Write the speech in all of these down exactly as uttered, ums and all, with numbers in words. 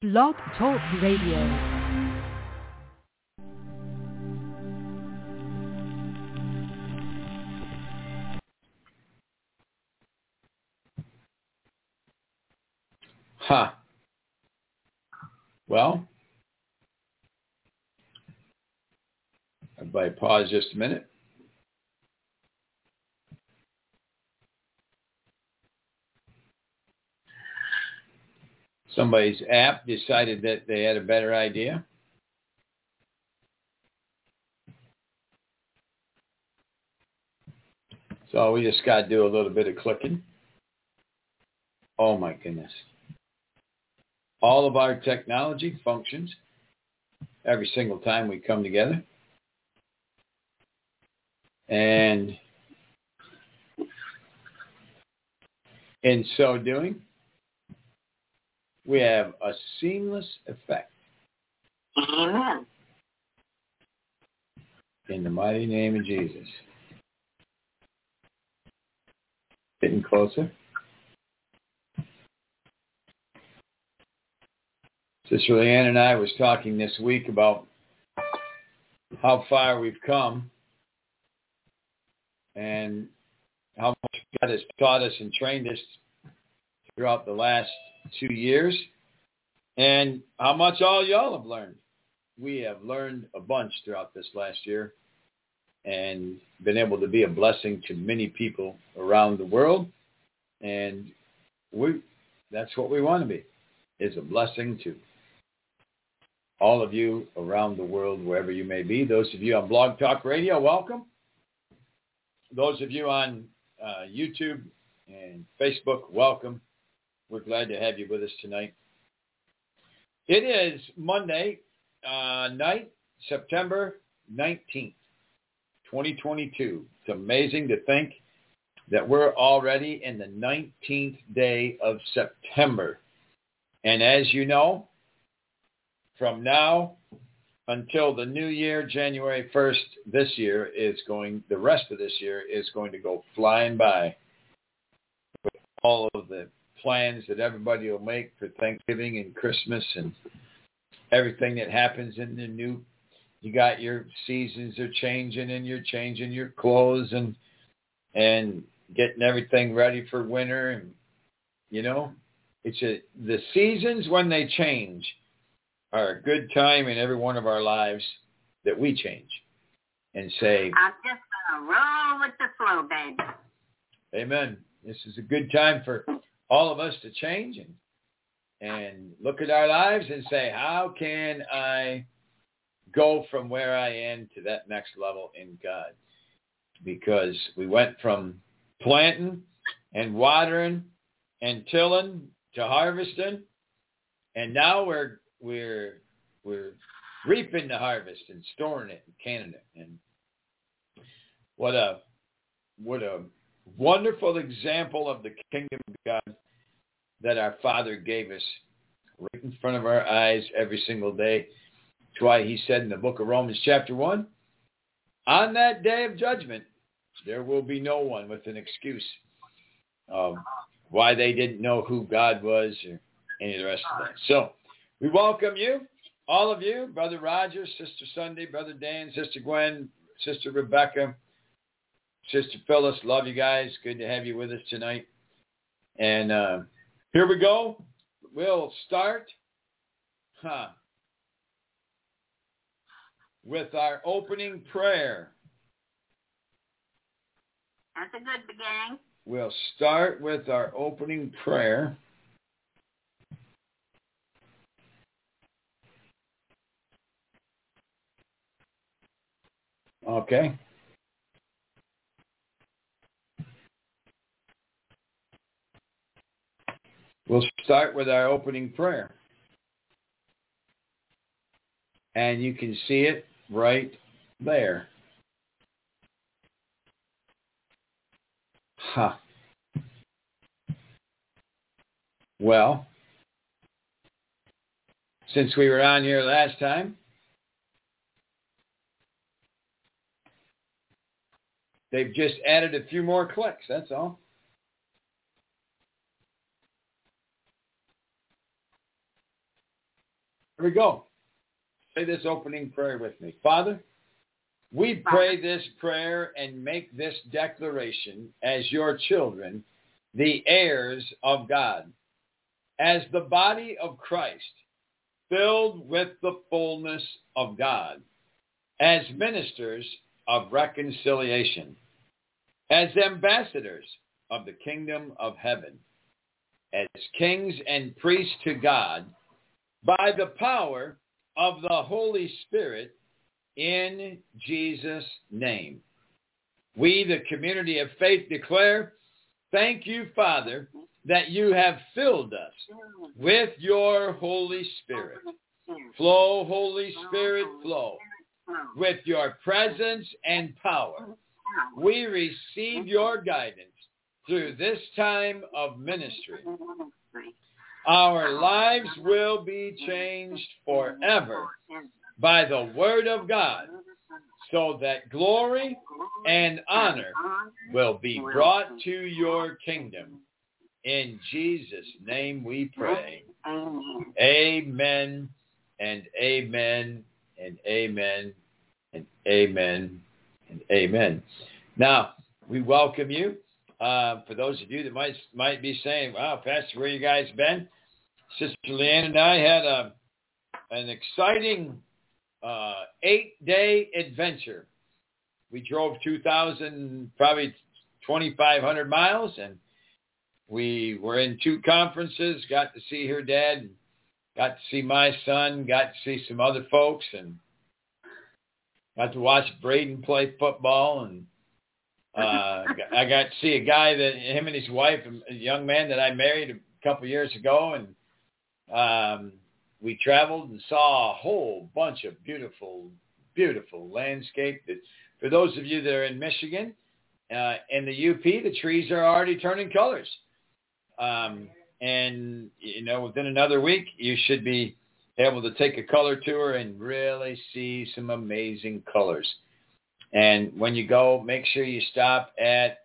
Blog Talk Radio. Huh. Well, everybody pause just a minute. Somebody's app decided that they had a better idea. So we just got to do a little bit of clicking. Oh my goodness. All of our technology functions every single time we come together. And in so doing, we have a seamless effect. Amen. In the mighty name of Jesus. Getting closer. Sister Leanne and I was talking this week about how far we've come and how much God has taught us and trained us throughout the last two years, and how much all y'all have learned. We have learned a bunch throughout this last year and been able to be a blessing to many people around the world, and we that's what we want to be, is a blessing to all of you around the world, wherever you may be. Those of you on Blog Talk Radio, welcome. Those of you on uh, YouTube and Facebook, welcome. We're glad to have you with us tonight. It is Monday uh, night, September nineteenth, twenty twenty-two. It's amazing to think that we're already in the nineteenth day of September. And as you know, from now until the new year, January first, this year is going, the rest of this year is going to go flying by with all of the plans that everybody will make for Thanksgiving and Christmas and everything that happens in the new. You got your seasons are changing and you're changing your clothes and and getting everything ready for winter. And, you know, it's a, the seasons when they change are a good time in every one of our lives that we change and say, I'm just going to roll with the flow, baby. Amen. This is a good time for all of us to change and and look at our lives and say, how can I go from where I am to that next level in God? Because we went from planting and watering and tilling to harvesting, and now we're we're we're reaping the harvest and storing it and canning it. And what a what a wonderful example of the kingdom of God that our Father gave us right in front of our eyes every single day. That's why he said in the book of Romans chapter one, on that day of judgment, there will be no one with an excuse of why they didn't know who God was or any of the rest of that. So we welcome you, all of you, Brother Roger, Sister Sunday, Brother Dan, Sister Gwen, Sister Rebecca, Sister Phyllis. Love you guys. Good to have you with us tonight. And uh, here we go. We'll start huh, with our opening prayer. That's a good beginning. We'll start with our opening prayer. Okay. We'll start with our opening prayer. And you can see it right there. Huh. Well, since we were on here last time, they've just added a few more clicks, that's all. we go. Say this opening prayer with me. Father, we pray this prayer and make this declaration as your children, the heirs of God, as the body of Christ, filled with the fullness of God, as ministers of reconciliation, as ambassadors of the kingdom of heaven, as kings and priests to God, by the power of the Holy Spirit, in Jesus' name. We, the community of faith, declare, thank you, Father, that you have filled us with your Holy Spirit. Flow, Holy Spirit, flow. With your presence and power, we receive your guidance through this time of ministry. Our lives will be changed forever by the word of God, so that glory and honor will be brought to your kingdom. In Jesus' name we pray. Amen and amen and amen and amen and amen. Now, we welcome you. Uh, for those of you that might might be saying, wow, Pastor, where you guys been? Sister Leanne and I had a an exciting uh, eight-day adventure. We drove two thousand, probably twenty-five hundred miles, and we were in two conferences, got to see her dad, got to see my son, got to see some other folks, and got to watch Braden play football, and uh, I got to see a guy that him and his wife, a young man that I married a couple years ago, and um, we traveled and saw a whole bunch of beautiful, beautiful landscape. That, for those of you that are in Michigan, uh, in the U P, the trees are already turning colors. Um, and, you know, within another week, you should be able to take a color tour and really see some amazing colors. And when you go, make sure you stop at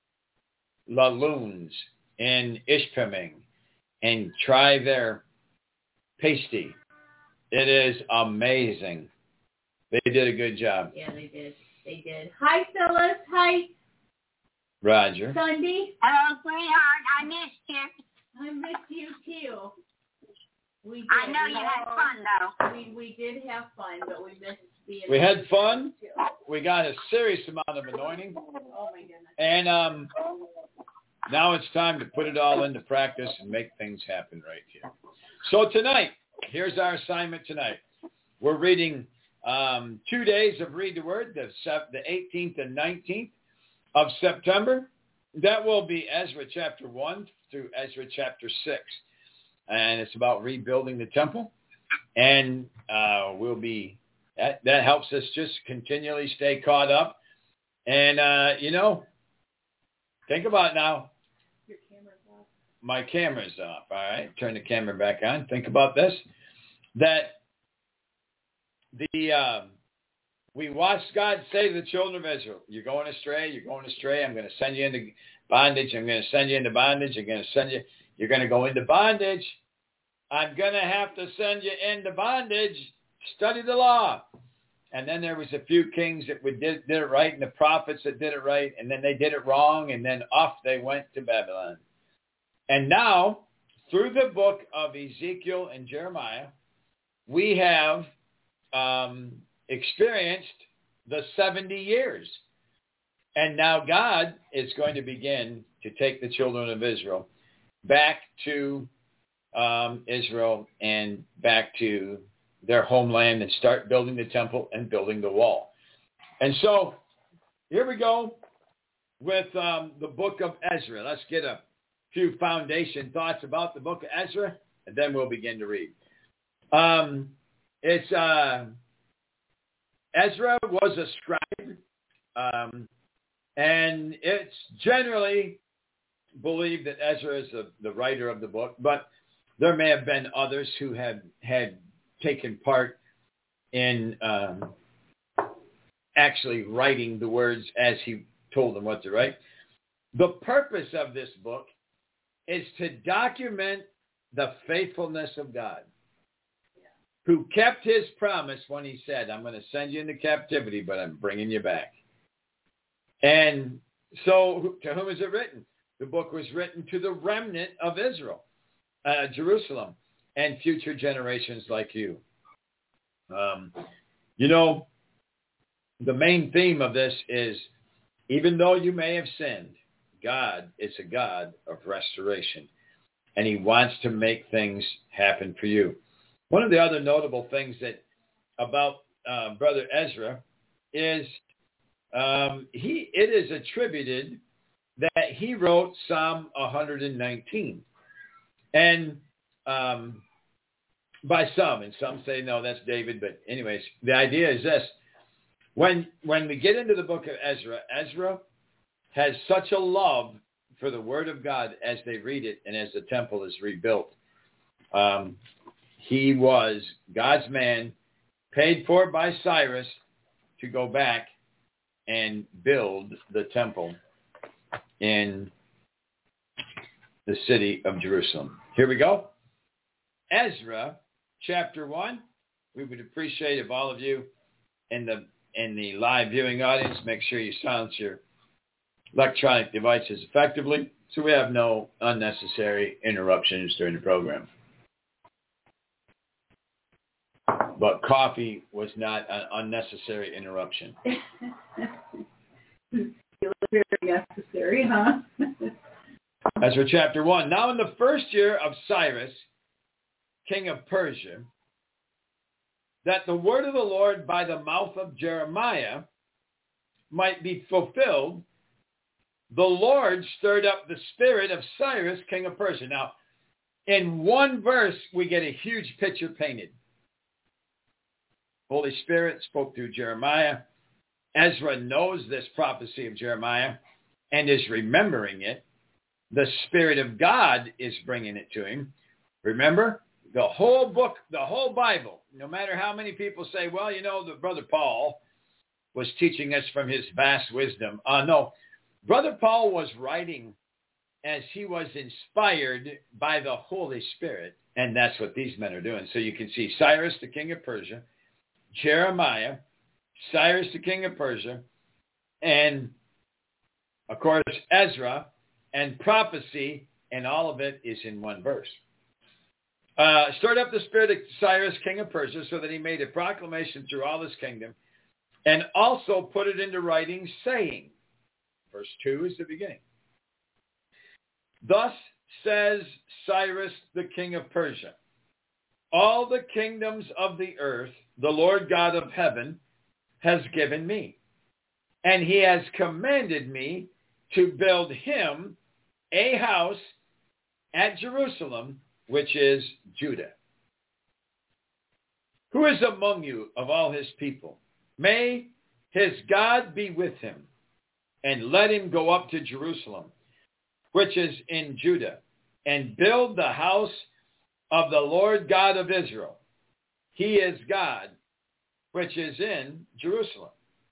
La Lune's in Ishpeming and try their pasty. It is amazing. They did a good job. Yeah, they did. They did. Hi, Phyllis. Hi, Roger. Sunday. Hello, sweetheart. I missed you. I miss you too. We did. I know we you had, had fun, though. We we did have fun, but we missed being. We had fun. Too. We got a serious amount of anointing. Oh my goodness. And um, now it's time to put it all into practice and make things happen right here. So tonight, here's our assignment tonight. We're reading um, two days of Read the Word, the, the eighteenth and nineteenth of September. That will be Ezra chapter one through Ezra chapter six. And it's about rebuilding the temple. And uh, we'll be, that, that helps us just continually stay caught up. And, uh, you know, think about it now. Your camera's off. My camera's off, all right? Turn the camera back on. Think about this. That the uh, we watched God say to the children of Israel, you're going astray, you're going astray. I'm going to send you into bondage. I'm going to send you into bondage. I'm going to send you, you're going to go into bondage. I'm going to have to send you into bondage. Study the law. And then there was a few kings that would did, did it right and the prophets that did it right. And then they did it wrong. And then off they went to Babylon. And now, through the book of Ezekiel and Jeremiah, we have um, experienced the seventy years. And now God is going to begin to take the children of Israel back to um, Israel and back to their homeland and start building the temple and building the wall. And so here we go with um, the book of Ezra. Let's get a few foundation thoughts about the book of Ezra, and then we'll begin to read. Um, it's uh, Ezra was a scribe, um, and it's generally believed that Ezra is the, the writer of the book, but there may have been others who had had taken part in um, actually writing the words as he told them what to write. The purpose of this book is to document the faithfulness of God. who kept his promise when he said, I'm going to send you into captivity, but I'm bringing you back. And so to whom is it written? The book was written to the remnant of Israel, uh, Jerusalem, and future generations like you. Um, you know, the main theme of this is, even though you may have sinned, God is a God of restoration, and he wants to make things happen for you. One of the other notable things that about uh, Brother Ezra is um, he. It is attributed that he wrote Psalm one nineteen, and um, by some, and some say no, that's David. But anyways, the idea is this: when when we get into the book of Ezra, Ezra has such a love for the Word of God as they read it, and as the temple is rebuilt. Um, he was God's man, paid for by Cyrus to go back and build the temple in the city of Jerusalem. Here we go. Ezra, chapter one. We would appreciate if all of you in the in the live viewing audience make sure you silence your electronic devices effectively so we have no unnecessary interruptions during the program. But coffee was not an unnecessary interruption. Very necessary, huh? Ezra chapter one. Now in the first year of Cyrus, king of Persia, that the word of the Lord by the mouth of Jeremiah might be fulfilled, the Lord stirred up the spirit of Cyrus, king of Persia. Now, in one verse, we get a huge picture painted. Holy Spirit spoke through Jeremiah. Ezra knows this prophecy of Jeremiah and is remembering it. The Spirit of God is bringing it to him. Remember, the whole book, the whole Bible, no matter how many people say, well, you know, the Brother Paul was teaching us from his vast wisdom. Uh, no, Brother Paul was writing as he was inspired by the Holy Spirit, and that's what these men are doing. So you can see Cyrus, the king of Persia, Jeremiah, Cyrus, the king of Persia, and, of course, Ezra, and prophecy, and all of it is in one verse. Uh, stirred up the spirit of Cyrus, king of Persia, so that he made a proclamation through all his kingdom, and also put it into writing, saying, verse two is the beginning. Thus says Cyrus, the king of Persia, all the kingdoms of the earth, the Lord God of heaven, has given me, and he has commanded me to build him a house at Jerusalem, which is Judah. Who is among you of all his people? May his God be with him, and let him go up to Jerusalem, which is in Judah, and build the house of the Lord God of Israel. He is God, which is in Jerusalem.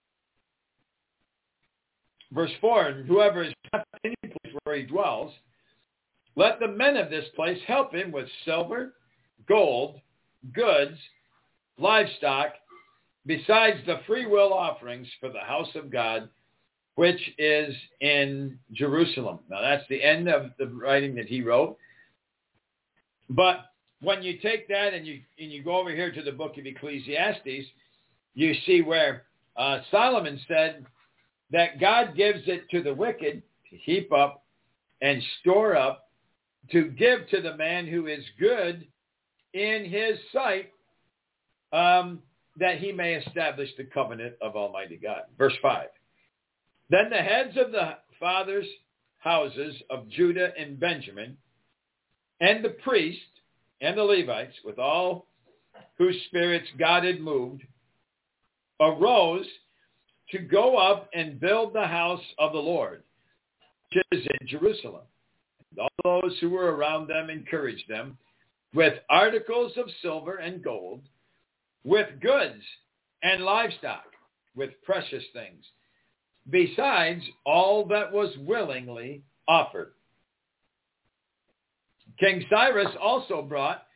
Verse four, and whoever is not in any place where he dwells, let the men of this place help him with silver, gold, goods, livestock, besides the free will offerings for the house of God, which is in Jerusalem. Now that's the end of the writing that he wrote. But when you take that and you and you go over here to the book of Ecclesiastes, you see where uh, Solomon said that God gives it to the wicked to heap up and store up, to give to the man who is good in his sight, um, that he may establish the covenant of Almighty God. Verse five. Then the heads of the fathers' houses of Judah and Benjamin, and the priests and the Levites, with all whose spirits God had moved, arose to go up and build the house of the Lord, which is in Jerusalem. And all those who were around them encouraged them with articles of silver and gold, with goods and livestock, with precious things, besides all that was willingly offered. King Cyrus also brought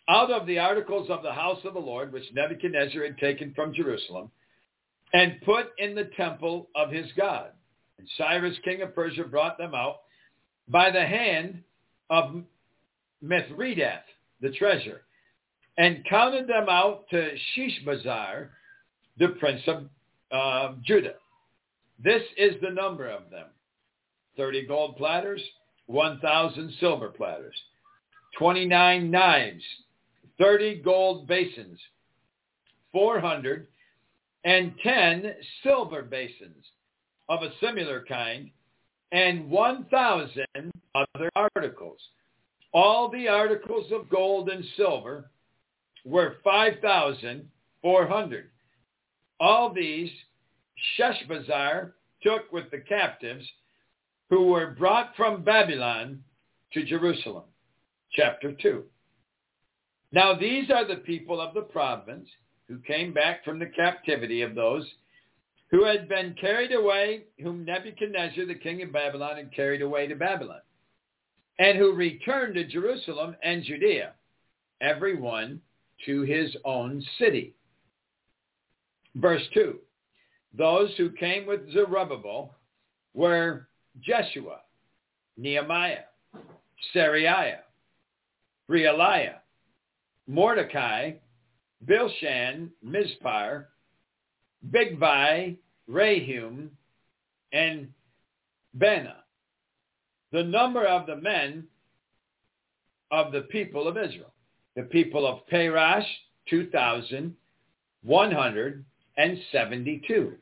out of the articles of the house of the Lord, which Nebuchadnezzar had taken from Jerusalem, and put in the temple of his God. And Cyrus, king of Persia, brought them out by the hand of Mithredath, the treasurer, and counted them out to Sheshbazzar, the prince of uh, Judah. This is the number of them: thirty gold platters, one thousand silver platters, twenty-nine knives, thirty gold basins, four hundred and ten silver basins of a similar kind, and one thousand other articles. All the articles of gold and silver were five thousand four hundred. All these Sheshbazzar took with the captives who were brought from Babylon to Jerusalem. Chapter two. Now these are the people of the province who came back from the captivity of those who had been carried away, whom Nebuchadnezzar, the king of Babylon, had carried away to Babylon, and who returned to Jerusalem and Judea, every one to his own city. Verse two. Those who came with Zerubbabel were Jeshua, Nehemiah, Seraiah, Realiah, Mordecai, Bilshan, Mizpar, Bigvai, Rahum, and Bena. The number of the men of the people of Israel. The people of Parash, two thousand one hundred seventy-two.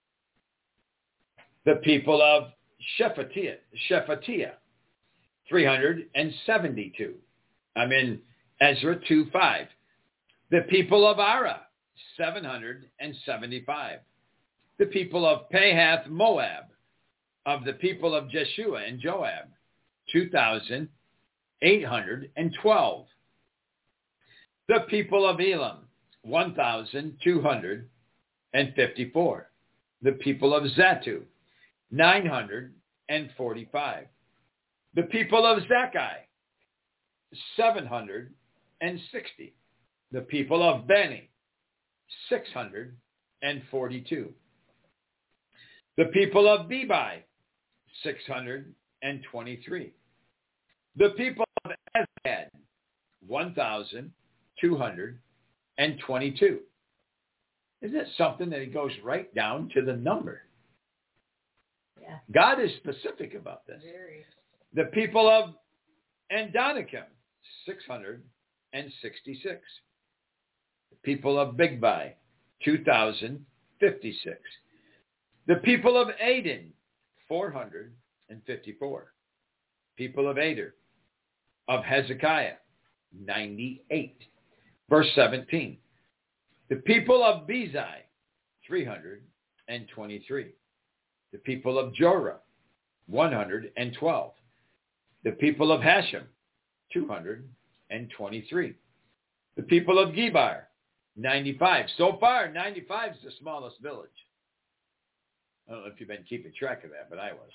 The people of Shephatiah, Shephatiah, three hundred seventy-two. I'm in Ezra two five. The people of Ara, seven hundred seventy-five. The people of Pahath Moab, of the people of Jeshua and Joab, two thousand eight hundred twelve. The people of Elam, one thousand two hundred fifty-four. The people of Zatu, nine hundred forty-five. The people of Zakkai, seven hundred sixty. The people of Beni, six hundred forty-two. The people of Bebai, six hundred twenty-three. The people of Azgad, one thousand two hundred twenty-two. Isn't it something that he goes right down to the number? Yeah. God is specific about this. Very. The people of Andonikim, six hundred sixty-six. The people of Bigvai, two thousand fifty-six. The people of Aden, four hundred fifty-four. People of Ader, of Hezekiah, ninety-eight. Verse seventeen. The people of Bezai, three hundred twenty-three. The people of Jorah, one hundred twelve. The people of Hashem, two hundred twenty-three. The people of Gebar, ninety-five. So far, ninety-five is the smallest village. I don't know if you've been keeping track of that, but I was.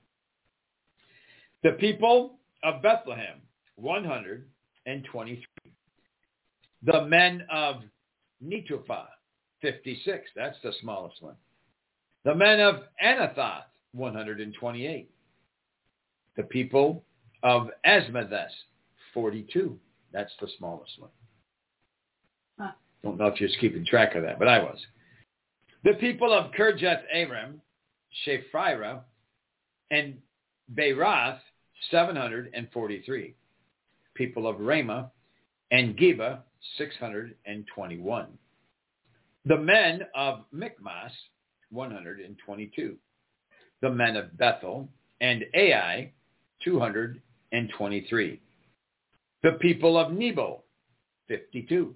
The people of Bethlehem, one hundred twenty-three. The men of Netophah, fifty-six. That's the smallest one. The men of Anathoth, one hundred twenty-eight. The people of Asmaveth, forty-two. That's the smallest one. Huh. Don't know if you're keeping track of that, but I was. The people of Kirjath Aram, Shephirah, and Beerath, seven hundred forty-three. People of Ramah and Geba, six hundred twenty-one. The men of Michmas, one hundred twenty-two. The men of Bethel and Ai, two hundred twenty-three. The people of Nebo, fifty-two.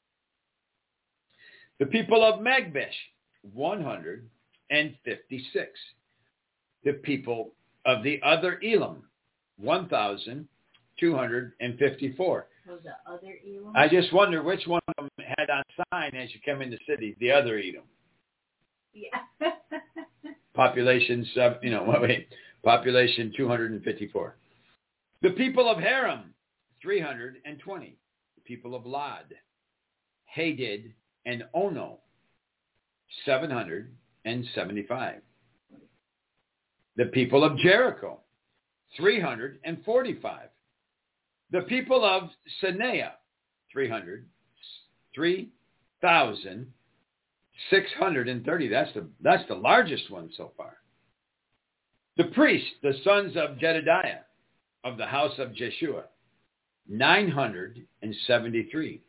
The people of Magbish, one hundred fifty-six. The people of the other Elam, one thousand two hundred fifty-four. Was the other Elam? I just wonder which one of them had on sign as you come in the city, the other Edom. Yeah. Population, sub, you know, wait, population two hundred fifty-four. The people of Haram, three hundred twenty. The people of Lod, Hadid, and Ono, seven hundred seventy-five. The people of Jericho, three hundred forty-five. The people of Senea, three hundred, three thousand six hundred thirty. That's the, that's the largest one so far. The priests, the sons of Jedediah, of the house of Jeshua, nine hundred seventy-three.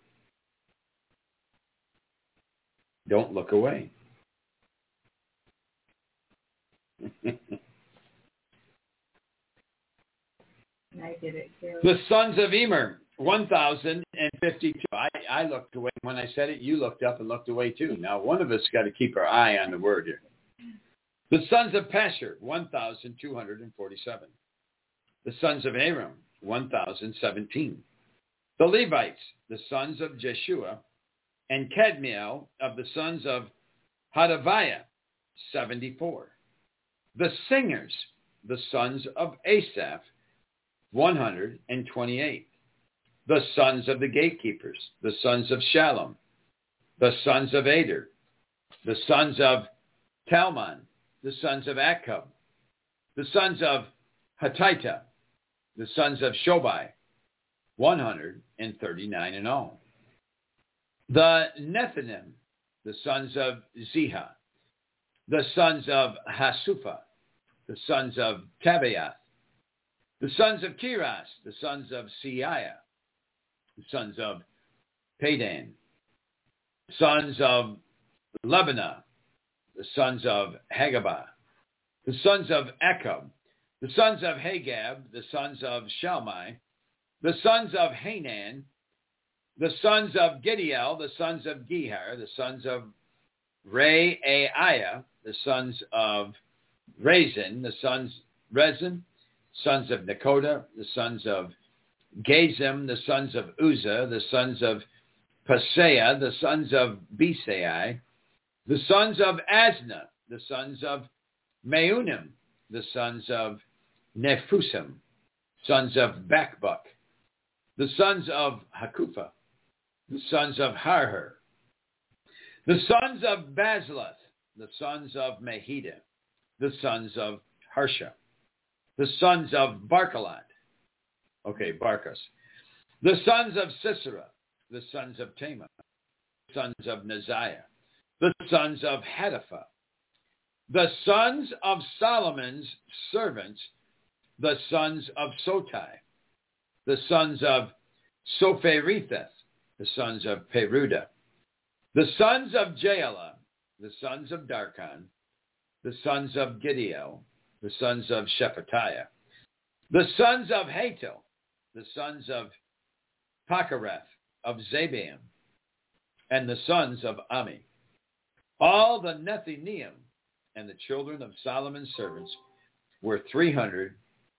Don't look away. I did it too. The sons of Emer, one thousand fifty-two. I, I looked away. When I said it, you looked up and looked away too. Now, one of us got to keep our eye on the word here. The sons of Pashur, one thousand two hundred forty-seven. The sons of Aram, one thousand seventeen. The Levites, the sons of Jeshua, and Kadmiel of the sons of Hodaviah, seventy-four. The singers, the sons of Asaph, one hundred twenty-eight. The sons of the gatekeepers, the sons of Shallum, the sons of Ader, the sons of Talmon, the sons of Akkub, the sons of Hatita, the sons of Shobai, one hundred thirty-nine in all. The Nethinim, the sons of Ziha, the sons of Hasupha, the sons of Tabaoth, the sons of Kiras, the sons of Seiah, the sons of Padan, sons of Lebanah, the sons of Hagabah, the sons of Akkub, the sons of Hagab, the sons of Shalmai, the sons of Hanan, the sons of Gidiel, the sons of Gihar, the sons of Reaiah, the sons of Rezin, the sons Rezin, sons of Nekoda, the sons of Gazim, the sons of Uzzah, the sons of Paseah, the sons of Besai, the sons of Asna, the sons of Meunim, the sons of Nephusim, sons of Bakbuk, the sons of Hakupha, the sons of Harher, the sons of Bazluth, the sons of Mehida, the sons of Harsha, the sons of Barkalat, okay, Barkas, the sons of Sisera, the sons of Tema, the sons of Neziah, the sons of Hatapha, the sons of Solomon's servants, the sons of Sotai, the sons of Sopheretheth, the sons of Peruda, the sons of Jaala, the sons of Darkon, the sons of Gidiel, the sons of Shephatiah, the sons of Hatil, the sons of Pakareth, of Zabaim, and the sons of Ami. All the Nethinim and the children of Solomon's servants were three hundred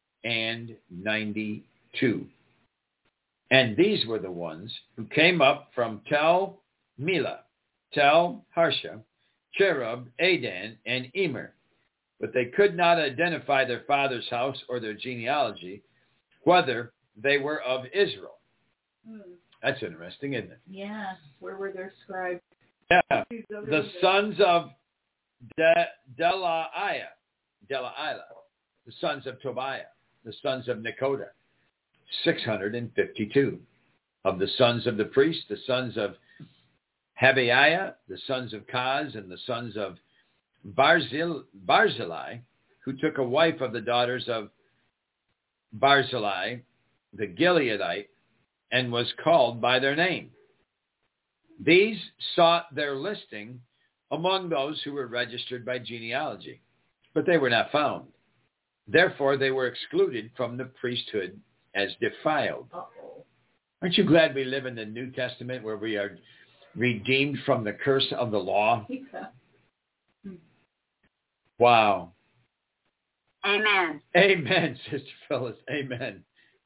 ninety-two. And these were the ones who came up from Tel Milah, Tel Harsha, Cherub, Adan, and Emer. But they could not identify their father's house or their genealogy, whether they were of Israel. Hmm. That's interesting, isn't it? Yeah. Where were their scribes? Yeah. The sons of De- Delaiah, Delaiah, the sons of Tobiah, the sons of Nekoda, six hundred fifty-two. Of the sons of the priests, the sons of Habiah, the sons of Kaz, and the sons of Barzil, Barzillai, who took a wife of the daughters of Barzillai, the Gileadite, and was called by their name. These sought their listing among those who were registered by genealogy, but they were not found. Therefore, they were excluded from the priesthood as defiled. Uh-oh. Aren't you glad we live in the New Testament where we are redeemed from the curse of the law? Yeah. Wow. Amen. Amen, Sister Phyllis. Amen.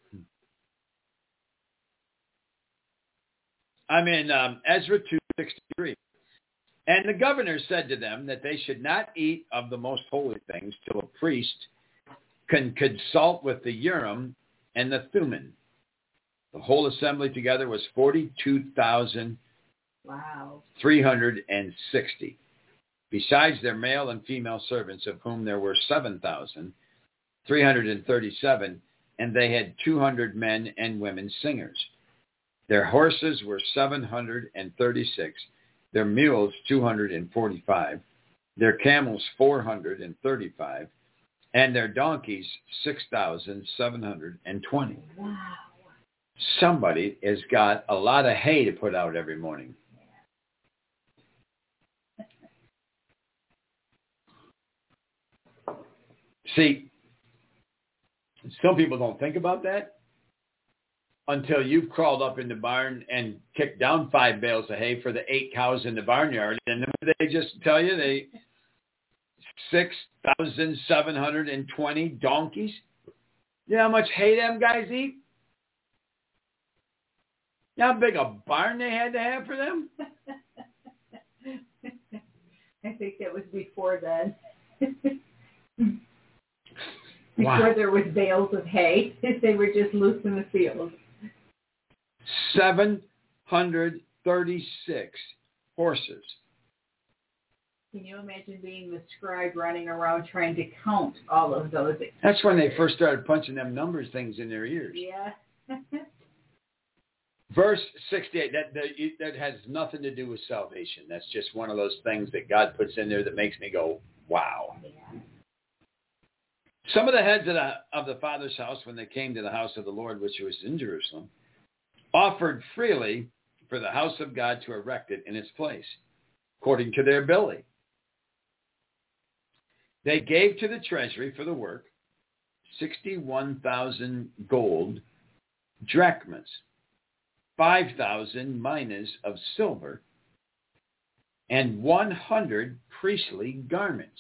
I'm in um, Ezra two sixty-three. And the governor said to them that they should not eat of the most holy things till a priest can consult with the Urim and the Thummim. The whole assembly together was forty-two thousand Wow. three hundred sixty. Besides their male and female servants, of whom there were seven thousand three hundred thirty-seven, and they had two hundred men and women singers. Their horses were seven hundred thirty-six, their mules two hundred forty-five, their camels four hundred thirty-five, and their donkeys six thousand seven hundred twenty. Wow. Somebody has got a lot of hay to put out every morning. See, some people don't think about that until you've crawled up in the barn and kicked down five bales of hay for the eight cows in the barnyard. And they just tell you they six thousand seven hundred twenty donkeys. You know how much hay them guys eat? You know how big a barn they had to have for them? I think that was before then. Wow. Before there was bales of hay. They were just loose in the field. seven hundred thirty-six horses. Can you imagine being the scribe running around trying to count all of those? That's when they first started punching them numbers things in their ears. Yeah. Verse sixty-eight, that, that that has nothing to do with salvation. That's just one of those things that God puts in there that makes me go, wow. Yeah. Some of the heads of the, of the Father's house, when they came to the house of the Lord, which was in Jerusalem, offered freely for the house of God to erect it in its place, according to their ability. They gave to the treasury for the work sixty-one thousand gold drachmas, five thousand minas of silver, and one hundred priestly garments.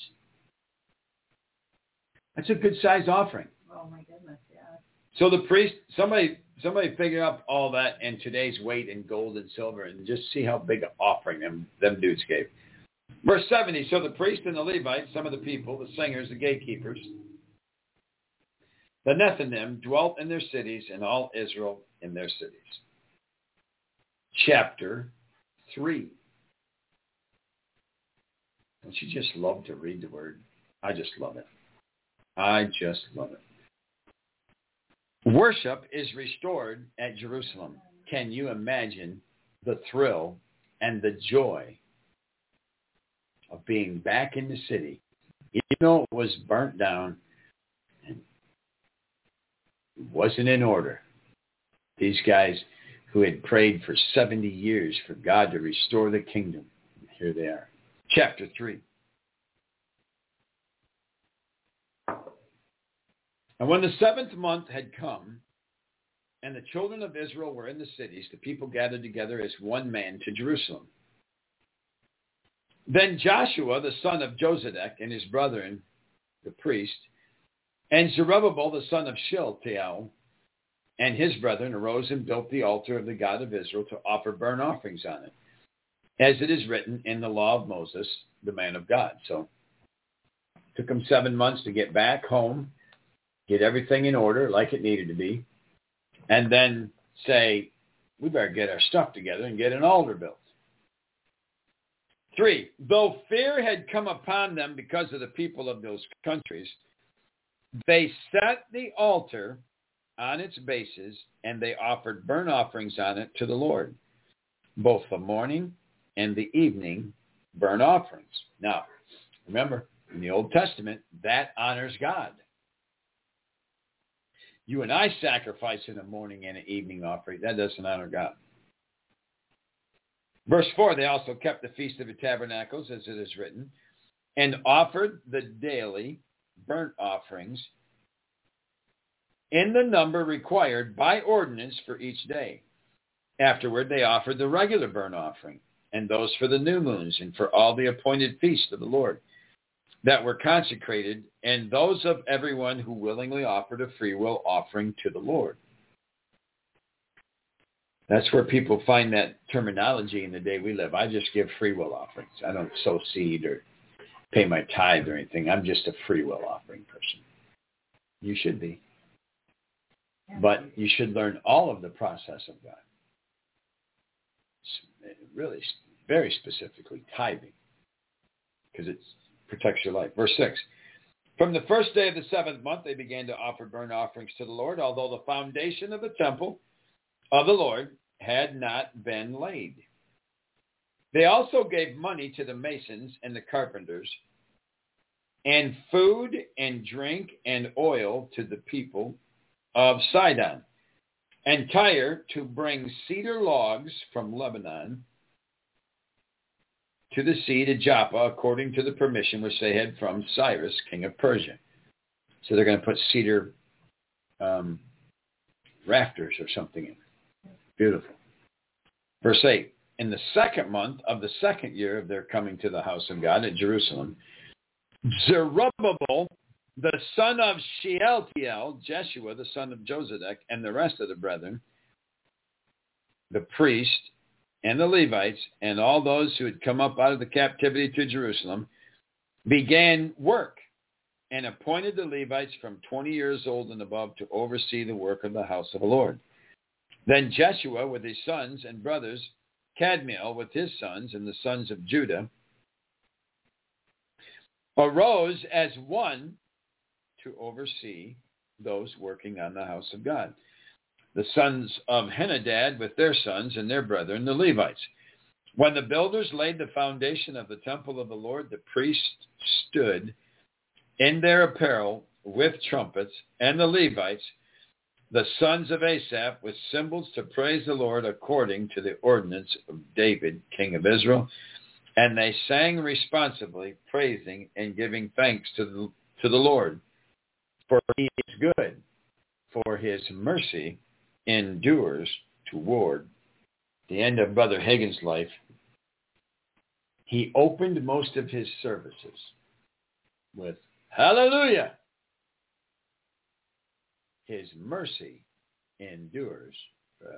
That's a good-sized offering. Oh, my goodness, yeah. So the priest, somebody somebody figure out all that in today's weight in gold and silver and just see how big an offering them, them dudes gave. Verse seventy, so the priest and the Levites, some of the people, the singers, the gatekeepers, the Nethinim dwelt in their cities, and all Israel in their cities. Chapter three. Don't you just love to read the word? I just love it. I just love it. Worship is restored at Jerusalem. Can you imagine the thrill and the joy of being back in the city, even though it was burnt down and wasn't in order? These guys who had prayed for seventy years for God to restore the kingdom, here they are. Chapter three. And when the seventh month had come, and the children of Israel were in the cities, the people gathered together as one man to Jerusalem. Then Joshua, the son of Josedek, and his brethren, the priest, and Zerubbabel, the son of Shealtiel, and his brethren arose and built the altar of the God of Israel to offer burnt offerings on it, as it is written in the law of Moses, the man of God. So it took them seven months to get back home, get everything in order like it needed to be, and then say, we better get our stuff together and get an altar built. Three, though fear had come upon them because of the people of those countries, they set the altar on its bases, and they offered burnt offerings on it to the Lord, both the morning and the evening burnt offerings. Now, remember, in the Old Testament, that honors God. You and I sacrifice in a morning and an evening offering. That doesn't honor God. Verse four, they also kept the Feast of the Tabernacles, as it is written, and offered the daily burnt offerings in the number required by ordinance for each day. Afterward, they offered the regular burnt offering, and those for the new moons, and for all the appointed feasts of the Lord that were consecrated, and those of everyone who willingly offered a freewill offering to the Lord. That's where people find that terminology in the day we live. I just give free will offerings. I don't sow seed or pay my tithe or anything. I'm just a free will offering person. You should be. But you should learn all of the process of God. Really, very specifically, tithing, because it protects your life. Verse six. From the first day of the seventh month, they began to offer burnt offerings to the Lord, although the foundation of the temple of the Lord had not been laid. They also gave money to the masons and the carpenters, and food and drink and oil to the people of Sidon and Tyre to bring cedar logs from Lebanon to the sea to Joppa, according to the permission which they had from Cyrus, king of Persia. So they're going to put cedar um, rafters or something in. Beautiful. Verse eight. In the second month of the second year of their coming to the house of God at Jerusalem, Zerubbabel, the son of Shealtiel, Jeshua, the son of Josedek, and the rest of the brethren, the priest and the Levites, and all those who had come up out of the captivity to Jerusalem, began work and appointed the Levites from twenty years old and above to oversee the work of the house of the Lord. Then Jeshua with his sons and brothers, Kadmiel with his sons and the sons of Judah, arose as one to oversee those working on the house of God. The sons of Henadad with their sons and their brethren, the Levites. When the builders laid the foundation of the temple of the Lord, the priests stood in their apparel with trumpets, and the Levites, the sons of Asaph, with cymbals to praise the Lord according to the ordinance of David, king of Israel. And they sang responsively, praising and giving thanks to the, to the Lord. For he is good, for his mercy endures toward the end of Brother Hagin's life. He opened most of his services with hallelujah. His mercy endures forever.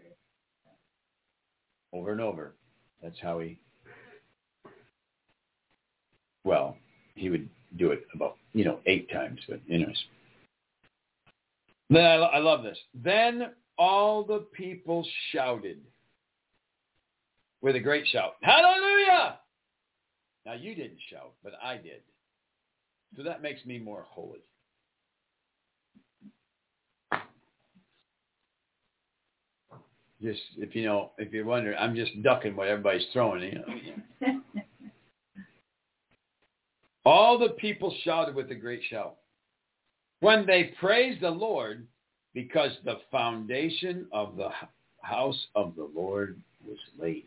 Over and over. That's how he, well, he would do it about, you know, eight times. But anyways. Then I, I love this. Then all the people shouted with a great shout, hallelujah! Now you didn't shout, but I did. So that makes me more holy. Just, if you know, if you're wondering, I'm just ducking what everybody's throwing, you know. All the people shouted with a great shout when they praised the Lord, because the foundation of the house of the Lord was laid.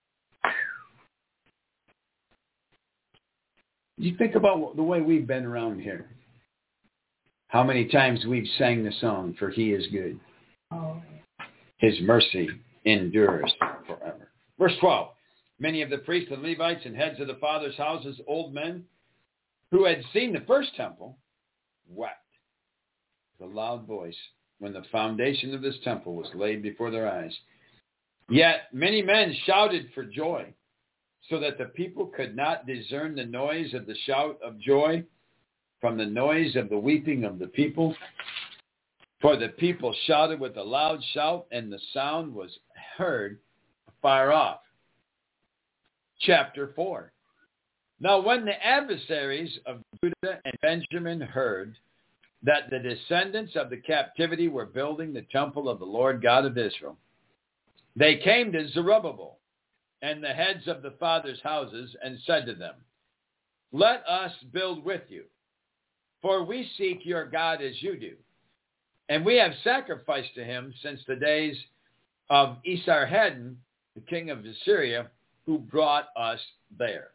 You think about the way we've been around here. How many times we've sang the song, for he is good. Oh. His mercy endures forever. Verse twelve. Many of the priests and Levites and heads of the fathers' houses, old men, who had seen the first temple, wept with a loud voice when the foundation of this temple was laid before their eyes. Yet many men shouted for joy, so that the people could not discern the noise of the shout of joy from the noise of the weeping of the people. For the people shouted with a loud shout, and the sound was heard far off. Chapter four. Now when the adversaries of Judah and Benjamin heard that the descendants of the captivity were building the temple of the Lord God of Israel, they came to Zerubbabel and the heads of the fathers' houses and said to them, let us build with you, for we seek your God as you do. And we have sacrificed to him since the days of Esarhaddon, the king of Assyria, who brought us there.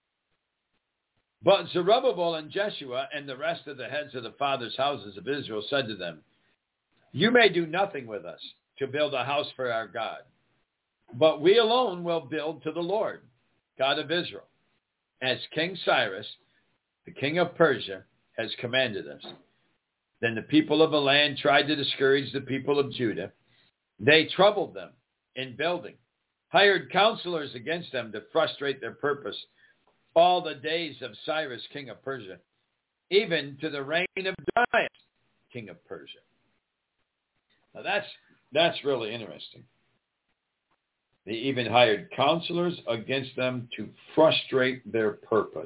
But Zerubbabel and Jeshua and the rest of the heads of the fathers' houses of Israel said to them, you may do nothing with us to build a house for our God, but we alone will build to the Lord, God of Israel, as King Cyrus, the king of Persia, has commanded us. Then the people of the land tried to discourage the people of Judah. They troubled them in building, hired counselors against them to frustrate their purpose all the days of Cyrus, king of Persia, even to the reign of Darius, king of Persia. Now that's that's really interesting. They even hired counselors against them to frustrate their purpose.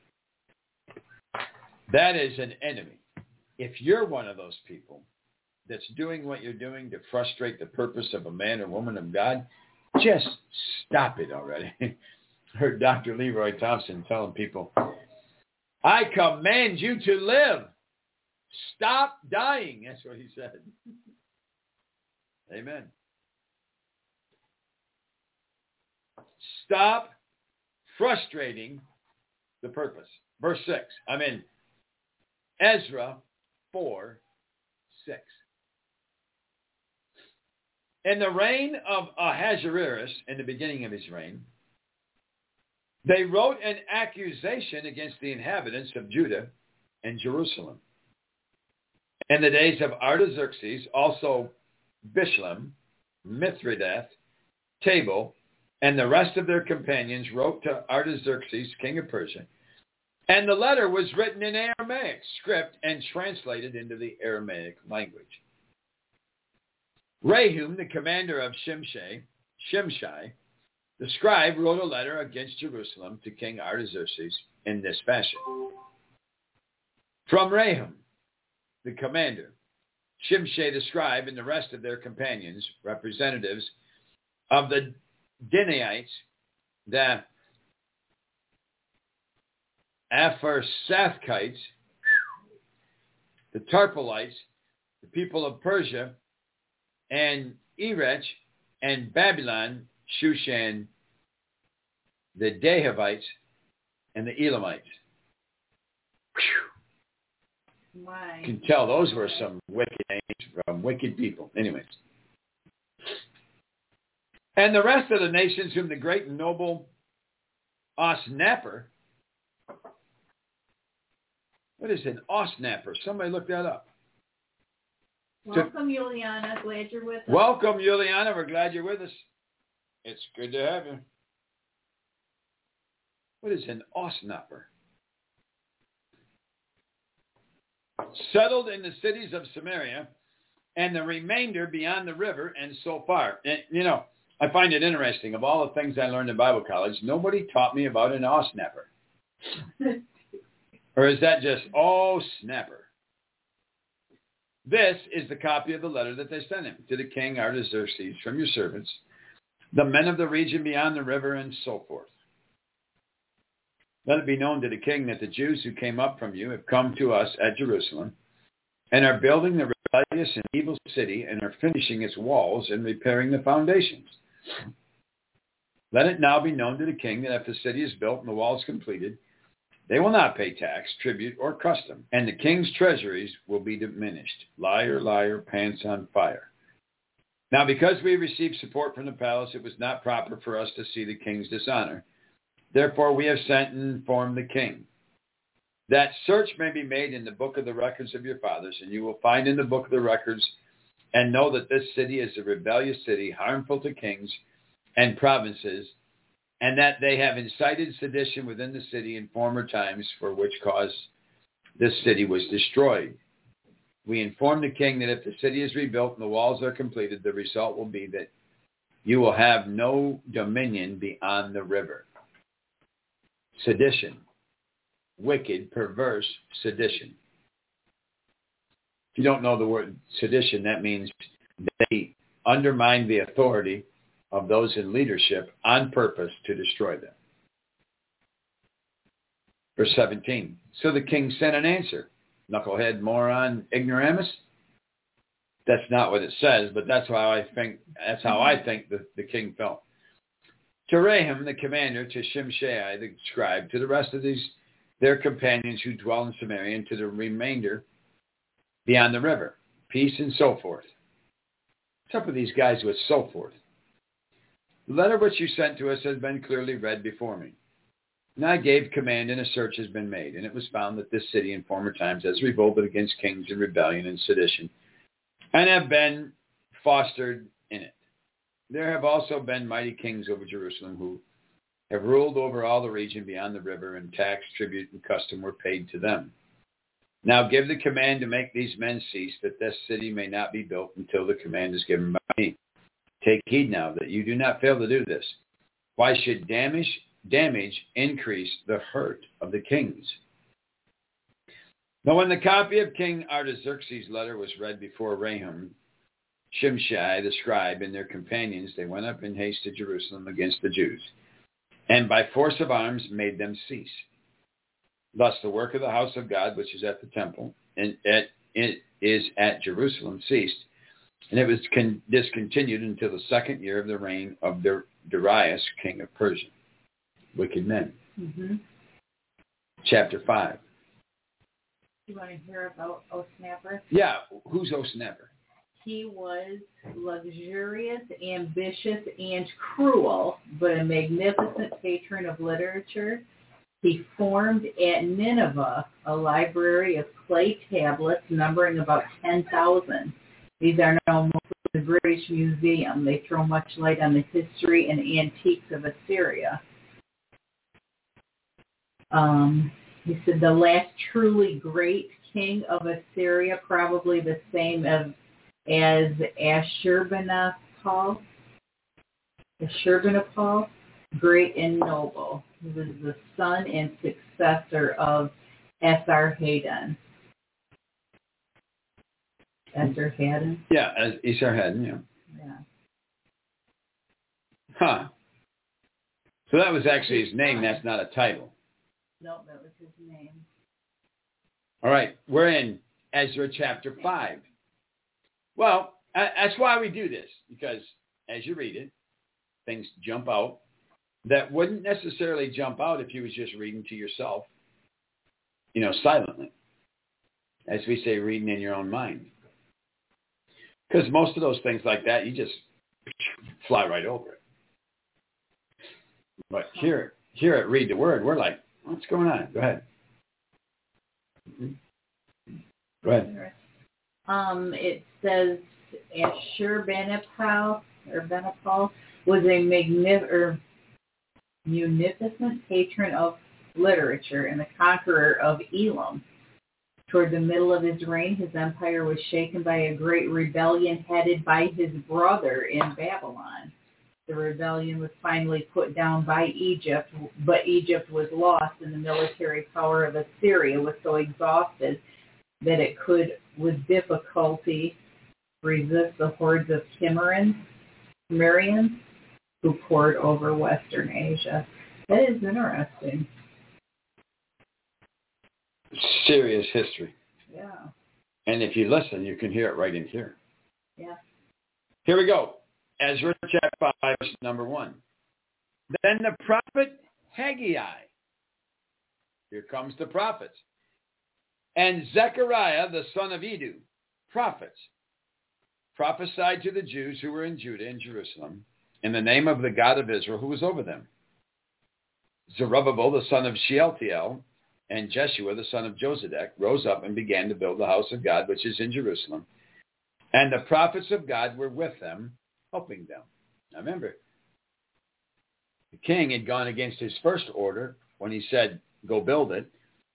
That is an enemy. If you're one of those people that's doing what you're doing to frustrate the purpose of a man or woman of God, just stop it already. I heard Doctor Leroy Thompson telling people, I command you to live. Stop dying. That's what he said. Amen. Stop frustrating the purpose. Verse six. I'm in Ezra four, six. In the reign of Ahasuerus, in the beginning of his reign, they wrote an accusation against the inhabitants of Judah and Jerusalem. In the days of Artaxerxes, also Bishlam, Mithridath, Tabal, and the rest of their companions wrote to Artaxerxes, king of Persia, and the letter was written in Aramaic script and translated into the Aramaic language. Rahum, the commander of Shimshai, Shimshai, the scribe, wrote a letter against Jerusalem to King Artaxerxes in this fashion. From Rahum, the commander, Shimshai the scribe, and the rest of their companions, representatives of the Dinaites, the Apharsathites, the Tarpolites, the people of Persia, and Erech, and Babylon, Shushan, the Dahavites, and the Elamites. My. You can tell those were some wicked names from wicked people. Anyways. And the rest of the nations whom the great and noble Osnapper. What is an Osnapper? Somebody look that up. Welcome, Juliana. Glad you're with us. Welcome, Juliana. We're glad you're with us. It's good to have you. What is an Osnapper? Settled in the cities of Samaria and the remainder beyond the river and so far. And, you know, I find it interesting. Of all the things I learned in Bible college, nobody taught me about an Osnapper. Or is that just, oh, snapper? This is the copy of the letter that they sent him to the king Artaxerxes from your servants, the men of the region beyond the river, and so forth. Let it be known to the king that the Jews who came up from you have come to us at Jerusalem and are building the rebellious and evil city and are finishing its walls and repairing the foundations. Let it now be known to the king that if the city is built and the walls completed, they will not pay tax, tribute, or custom, and the king's treasuries will be diminished. Liar, liar, pants on fire. Now, because we received support from the palace, it was not proper for us to see the king's dishonor. Therefore, we have sent and informed the king that search may be made in the book of the records of your fathers, and you will find in the book of the records and know that this city is a rebellious city, harmful to kings and provinces, and that they have incited sedition within the city in former times, for which cause this city was destroyed. We inform the king that if the city is rebuilt and the walls are completed, the result will be that you will have no dominion beyond the river. Sedition. Wicked, perverse sedition. If you don't know the word sedition, that means they undermine the authority of those in leadership on purpose to destroy them. Verse seventeen. So the king sent an answer. Knucklehead, moron, ignoramus. That's not what it says, but that's how I think. That's how I think the, the king felt. To Rahum, the commander, to Shimshai, the scribe, to the rest of these their companions who dwell in Samaria, and to the remainder beyond the river, peace and so forth. What's up with these guys with so forth? The letter which you sent to us has been clearly read before me. And I gave command, and a search has been made, and it was found that this city in former times has revolted against kings in rebellion and sedition, and have been fostered in it. There have also been mighty kings over Jerusalem who have ruled over all the region beyond the river, and tax, tribute, and custom were paid to them. Now give the command to make these men cease, that this city may not be built until the command is given by me. Take heed now that you do not fail to do this. Why should damage, damage increase the hurt of the kings? Now when the copy of King Artaxerxes' letter was read before Rahum, Shimshai the scribe, and their companions, they went up in haste to Jerusalem against the Jews, and by force of arms made them cease. Thus the work of the house of God, which is at the temple, and at, it is at Jerusalem, ceased, and it was con- discontinued until the second year of the reign of Darius, king of Persia. Wicked men. Mm-hmm. Chapter five. You want to hear about Osnapper? Yeah, who's Osnapper? He was luxurious, ambitious, and cruel, but a magnificent patron of literature. He formed at Nineveh a library of clay tablets numbering about ten thousand. These are now mostly in the British Museum. They throw much light on the history and antiques of Assyria. Um, he said the last truly great king of Assyria, probably the same as, as Ashurbanipal, Ashurbanipal, great and noble. He was the son and successor of Esarhaddon. Esarhaddon? Yeah, as Esarhaddon, yeah. Yeah. Huh. So that was actually his name. That's not a title. No, that was his name. All right. We're in Ezra chapter five. Well, that's why we do this, because as you read it, things jump out that wouldn't necessarily jump out if you was just reading to yourself, you know, silently. As we say, reading in your own mind. Because most of those things like that, you just fly right over it. But here, here at Read the Word, we're like, what's going on? Go ahead. Go ahead. Um, it says Ashurbanipal or Benipal was a magnif- or munificent patron of literature and the conqueror of Elam. Toward the middle of his reign, his empire was shaken by a great rebellion headed by his brother in Babylon. The rebellion was finally put down by Egypt, but Egypt was lost, and the military power of Assyria was so exhausted that it could, with difficulty, resist the hordes of Cimmerians, Cimmerians who poured over Western Asia. That is interesting. Serious history. Yeah. And if you listen, you can hear it right in here. Yeah. Here we go. Ezra chapter five, verse number one. Then the prophet Haggai. Here comes the prophets. And Zechariah, the son of Iddo, prophets, prophesied to the Jews who were in Judah and Jerusalem in the name of the God of Israel who was over them. Zerubbabel, the son of Shealtiel, and Jeshua, the son of Josedek, rose up and began to build the house of God, which is in Jerusalem. And the prophets of God were with them, helping them. Now remember, the king had gone against his first order when he said, go build it.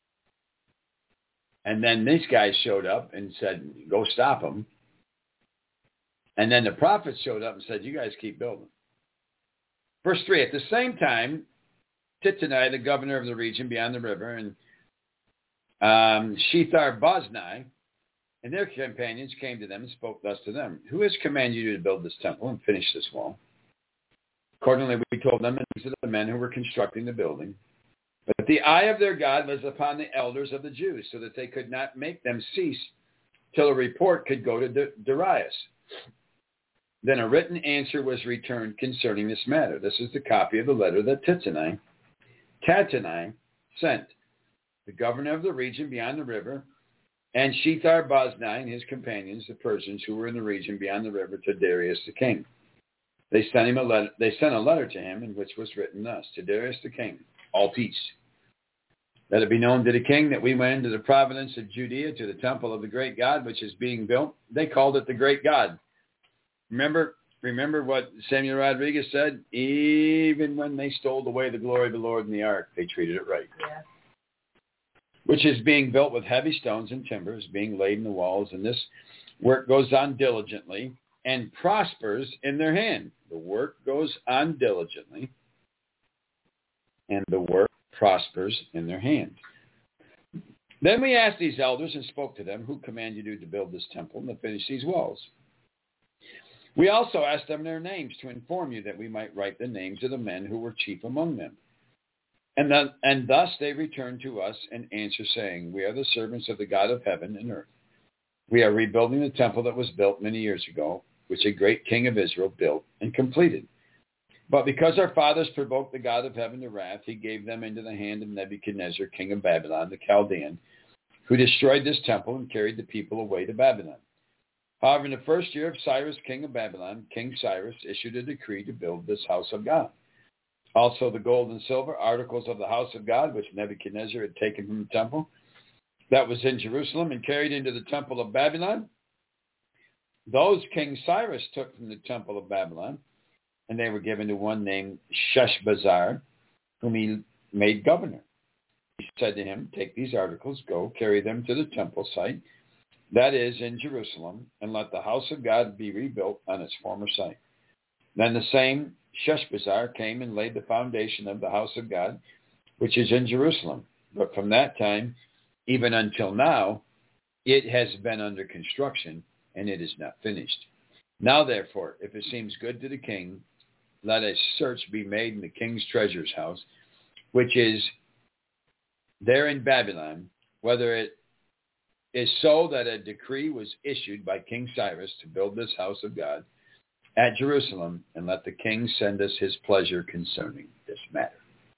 And then these guys showed up and said, go stop them. And then the prophets showed up and said, you guys keep building. Verse three, at the same time, Titani, the governor of the region beyond the river, and um, Shethar-Boznai and their companions came to them and spoke thus to them. Who has commanded you to build this temple and finish this wall? Accordingly, we told them, and these are the men who were constructing the building. But the eye of their God was upon the elders of the Jews, so that they could not make them cease till a report could go to Darius. Then a written answer was returned concerning this matter. This is the copy of the letter that Titani, Tatani sent, the governor of the region beyond the river, and Shethar-Boznai and his companions, the Persians who were in the region beyond the river, to Darius the king. They sent him a letter. They sent a letter to him, in which was written thus: to Darius the king, all peace. Let it be known to the king that we went into the province of Judea to the temple of the great God, which is being built. They called it the great God. Remember, remember what Samuel Rodriguez said? Even when they stole away the glory of the Lord in the ark, they treated it right. Yeah. which is being built with heavy stones and timbers, being laid in the walls, and this work goes on diligently and prospers in their hand. The work goes on diligently, and the work prospers in their hand. Then we asked these elders and spoke to them, who commanded you to build this temple and to finish these walls? We also asked them their names to inform you that we might write the names of the men who were chief among them. And, the, and thus they returned to us an answer saying, we are the servants of the God of heaven and earth. We are rebuilding the temple that was built many years ago, which a great king of Israel built and completed. But because our fathers provoked the God of heaven to wrath, he gave them into the hand of Nebuchadnezzar, king of Babylon, the Chaldean, who destroyed this temple and carried the people away to Babylon. However, in the first year of Cyrus, king of Babylon, King Cyrus issued a decree to build this house of God. Also the gold and silver, articles of the house of God, which Nebuchadnezzar had taken from the temple that was in Jerusalem and carried into the temple of Babylon, those King Cyrus took from the temple of Babylon, and they were given to one named Sheshbazzar, whom he made governor. He said to him, take these articles, go, carry them to the temple site, that is, in Jerusalem, and let the house of God be rebuilt on its former site. Then the same Sheshbazzar came and laid the foundation of the house of God, which is in Jerusalem. But from that time, even until now, it has been under construction, and it is not finished. Now, therefore, if it seems good to the king, let a search be made in the king's treasurer's house, which is there in Babylon, whether it is so that a decree was issued by King Cyrus to build this house of God at Jerusalem, and let the king send us his pleasure concerning this matter.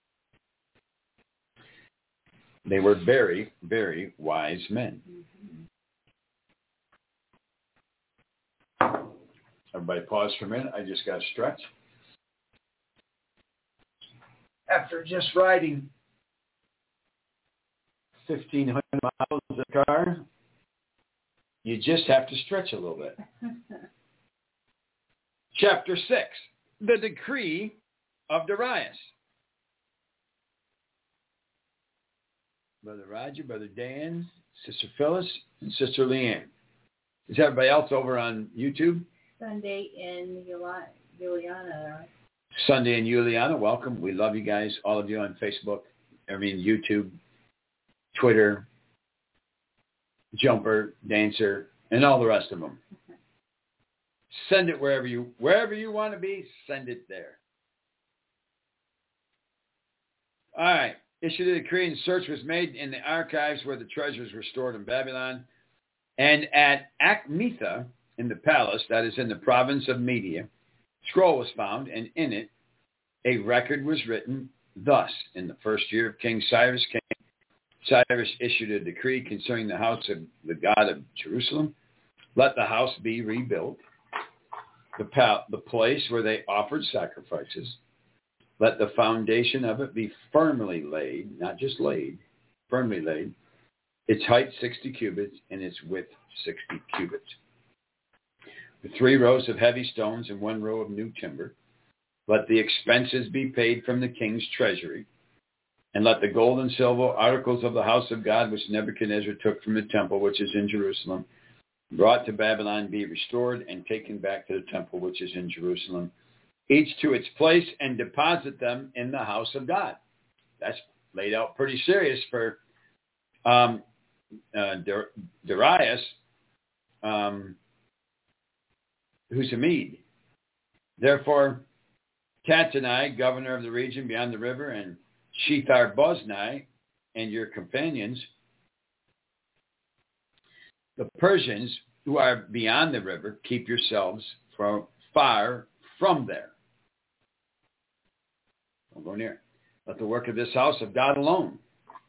They were very, very wise men. Everybody pause for a minute. I just got to stretch. After just riding fifteen hundred miles in the car, you just have to stretch a little bit. Chapter six, the decree of Darius. Brother Roger, Brother Dan, Sister Phyllis, and Sister Leanne. Is everybody else over on YouTube? Sunday in Juliana. Sunday in Juliana, welcome. We love you guys, all of you on Facebook, I mean YouTube, Twitter, Jumper, Dancer, and all the rest of them. Send it wherever you wherever you want to be, send it there. All right. Issued a decree and search was made in the archives where the treasures were stored in Babylon, and at Achmetha in the palace, that is in the province of Media, scroll was found, and in it a record was written thus: in the first year of King Cyrus, King Cyrus issued a decree concerning the house of the God of Jerusalem. Let the house be rebuilt, the, pal- the place where they offered sacrifices. Let the foundation of it be firmly laid, not just laid, firmly laid. Its height sixty cubits and its width sixty cubits. With three rows of heavy stones and one row of new timber. Let the expenses be paid from the king's treasury. And let the gold and silver articles of the house of God, which Nebuchadnezzar took from the temple, which is in Jerusalem, brought to Babylon, be restored and taken back to the temple, which is in Jerusalem, each to its place, and deposit them in the house of God. That's laid out pretty serious for um, uh, Darius, um, who's a Mede. Therefore, Tattenai, governor of the region beyond the river, and Shethar-boznai, and your companions, the Persians who are beyond the river, keep yourselves from far from there. Don't go near. Let the work of this house of God alone.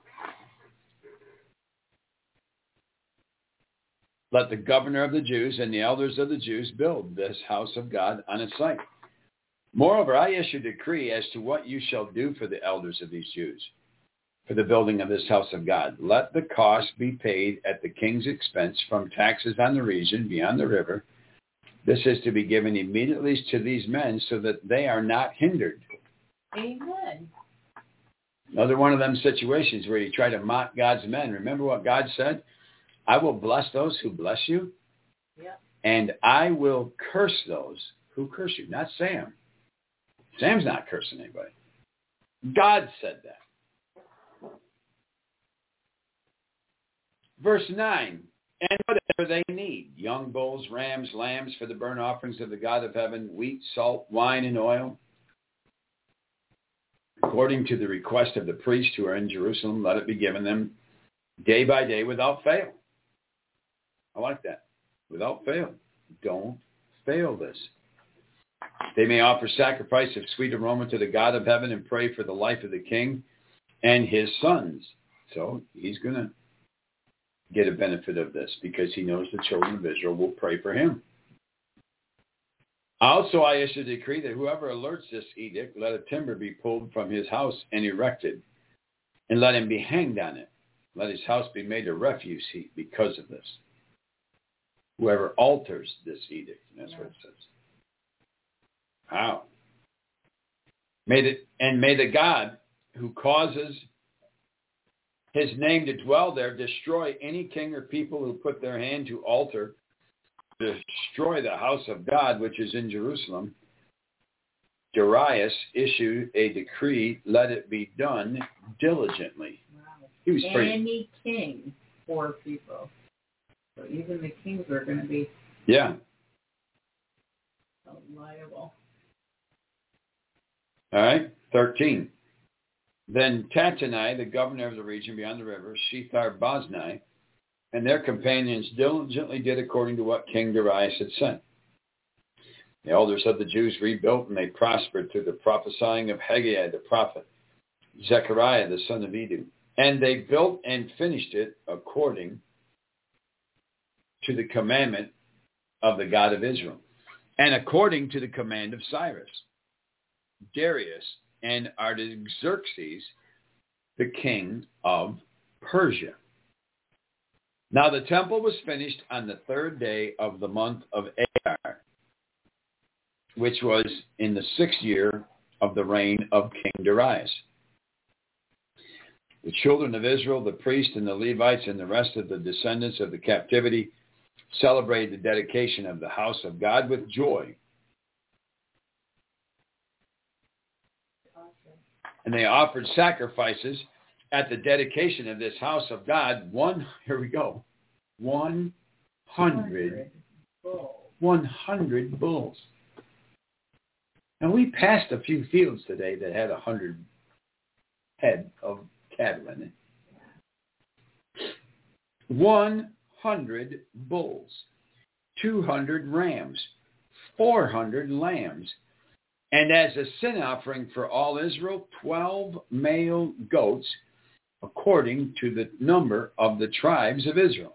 Let the governor of the Jews and the elders of the Jews build this house of God on its site. Moreover, I issue a decree as to what you shall do for the elders of these Jews, for the building of this house of God. Let the cost be paid at the king's expense from taxes on the region beyond the river. This is to be given immediately to these men so that they are not hindered. Amen. Another one of them situations where you try to mock God's men. Remember what God said? I will bless those who bless you. Yep. And I will curse those who curse you. Not Sam. Sam's not cursing anybody. God said that. Verse nine. And whatever they need, young bulls, rams, lambs for the burnt offerings of the God of heaven, wheat, salt, wine, and oil, according to the request of the priests who are in Jerusalem, let it be given them day by day without fail. I like that. Without fail. Don't fail this. They may offer sacrifice of sweet aroma to the God of heaven and pray for the life of the king and his sons. So he's going to get a benefit of this because he knows the children of Israel will pray for him. Also, I issue a decree that whoever alerts this edict, let a timber be pulled from his house and erected, and let him be hanged on it. Let his house be made a refuse heap because of this. Whoever alters this edict, that's what it says. Wow. May the, and may the God who causes his name to dwell there destroy any king or people who put their hand to alter, destroy the house of God which is in Jerusalem. Darius issued a decree, let it be done diligently. Wow. He was pretty. Any king for people. So even the kings are going to be Yeah. liable. All right. thirteen. Then Tattenai, the governor of the region beyond the river, Shethar-Boznai, and their companions diligently did according to what King Darius had sent. The elders of the Jews rebuilt, and they prospered through the prophesying of Haggai the prophet, Zechariah the son of Edu. And they built and finished it according to the commandment of the God of Israel, and according to the command of Cyrus, Darius, and Artaxerxes, the king of Persia. Now the temple was finished on the third day of the month of Adar, which was in the sixth year of the reign of King Darius. The children of Israel, the priests and the Levites, and the rest of the descendants of the captivity celebrated the dedication of the house of God with joy. And they offered sacrifices at the dedication of this house of God. One, here we go, one hundred, one hundred bulls. And we passed a few fields today that had a hundred head of cattle in it. One hundred bulls, two hundred rams, four hundred lambs, and as a sin offering for all Israel, twelve male goats, according to the number of the tribes of Israel.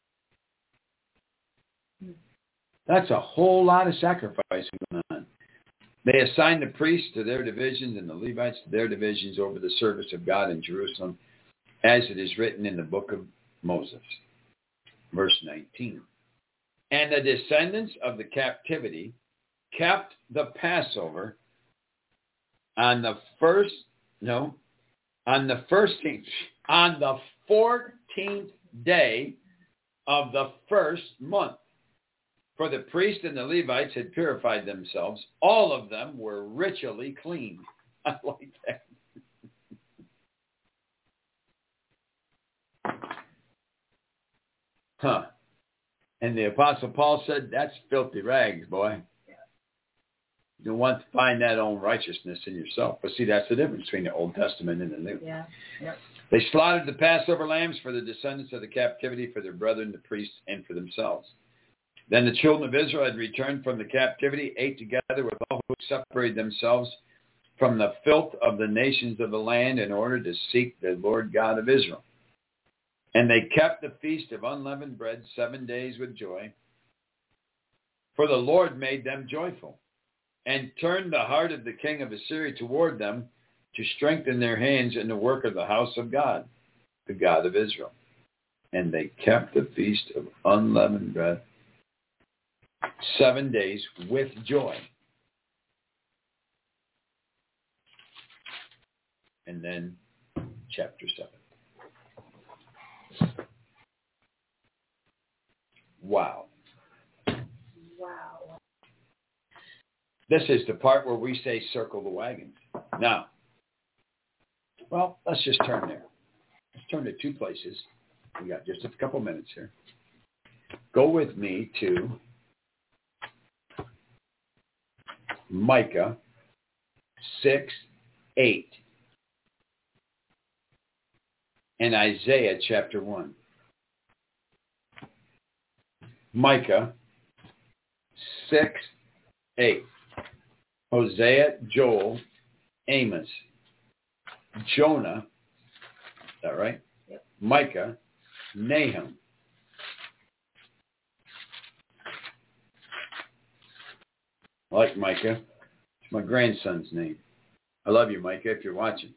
That's a whole lot of sacrificing going on. They assigned the priests to their divisions and the Levites to their divisions over the service of God in Jerusalem, as it is written in the book of Moses. Verse nineteen. And the descendants of the captivity kept the Passover on the first, no, on the first, on the fourteenth day of the first month. For the priests and the Levites had purified themselves. All of them were ritually clean. I like that. Huh. And the Apostle Paul said, that's filthy rags, boy. You don't want to find that own righteousness in yourself. But see, that's the difference between the Old Testament and the New. Yeah. Yep. They slaughtered the Passover lambs for the descendants of the captivity, for their brethren, the priests, and for themselves. Then the children of Israel had returned from the captivity, ate together with all who separated themselves from the filth of the nations of the land in order to seek the Lord God of Israel. And they kept the feast of unleavened bread seven days with joy, for the Lord made them joyful, and turned the heart of the king of Assyria toward them to strengthen their hands in the work of the house of God, the God of Israel. And they kept the feast of unleavened bread seven days with joy. And then chapter seven. Wow. Wow. This is the part where we say circle the wagons. Now, well, let's just turn there. Let's turn to two places. We got just a couple minutes here. Go with me to Micah six, eight and Isaiah chapter one. Micah six, eight. Hosea, Joel, Amos, Jonah, is that right? Yep. Micah, Nahum. I like Micah. It's my grandson's name. I love you, Micah, if you're watching.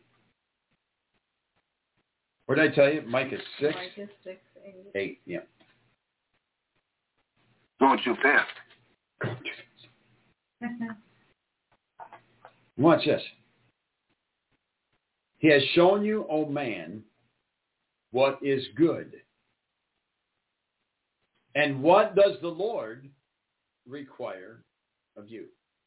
What did I tell you? Micah six? Micah six, eight. eight, yeah. Don't you pass. Watch this. He has shown you, O man, what is good. And what does the Lord require of you?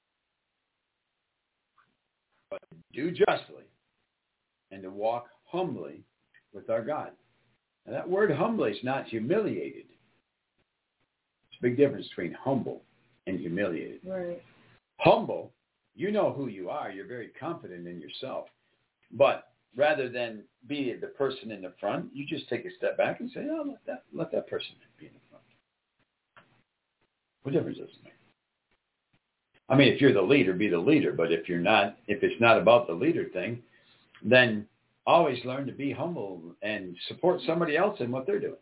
But to do justly and to walk humbly with our God. Now that word humbly is not humiliated. There's a big difference between humble and humiliated. Right. Humble, you know who you are. You're very confident in yourself. But rather than be the person in the front, you just take a step back and say, oh, let that, let that person be in the front. What difference does it make? I mean, if you're the leader, be the leader. But if you're not, if it's not about the leader thing, then always learn to be humble and support somebody else in what they're doing.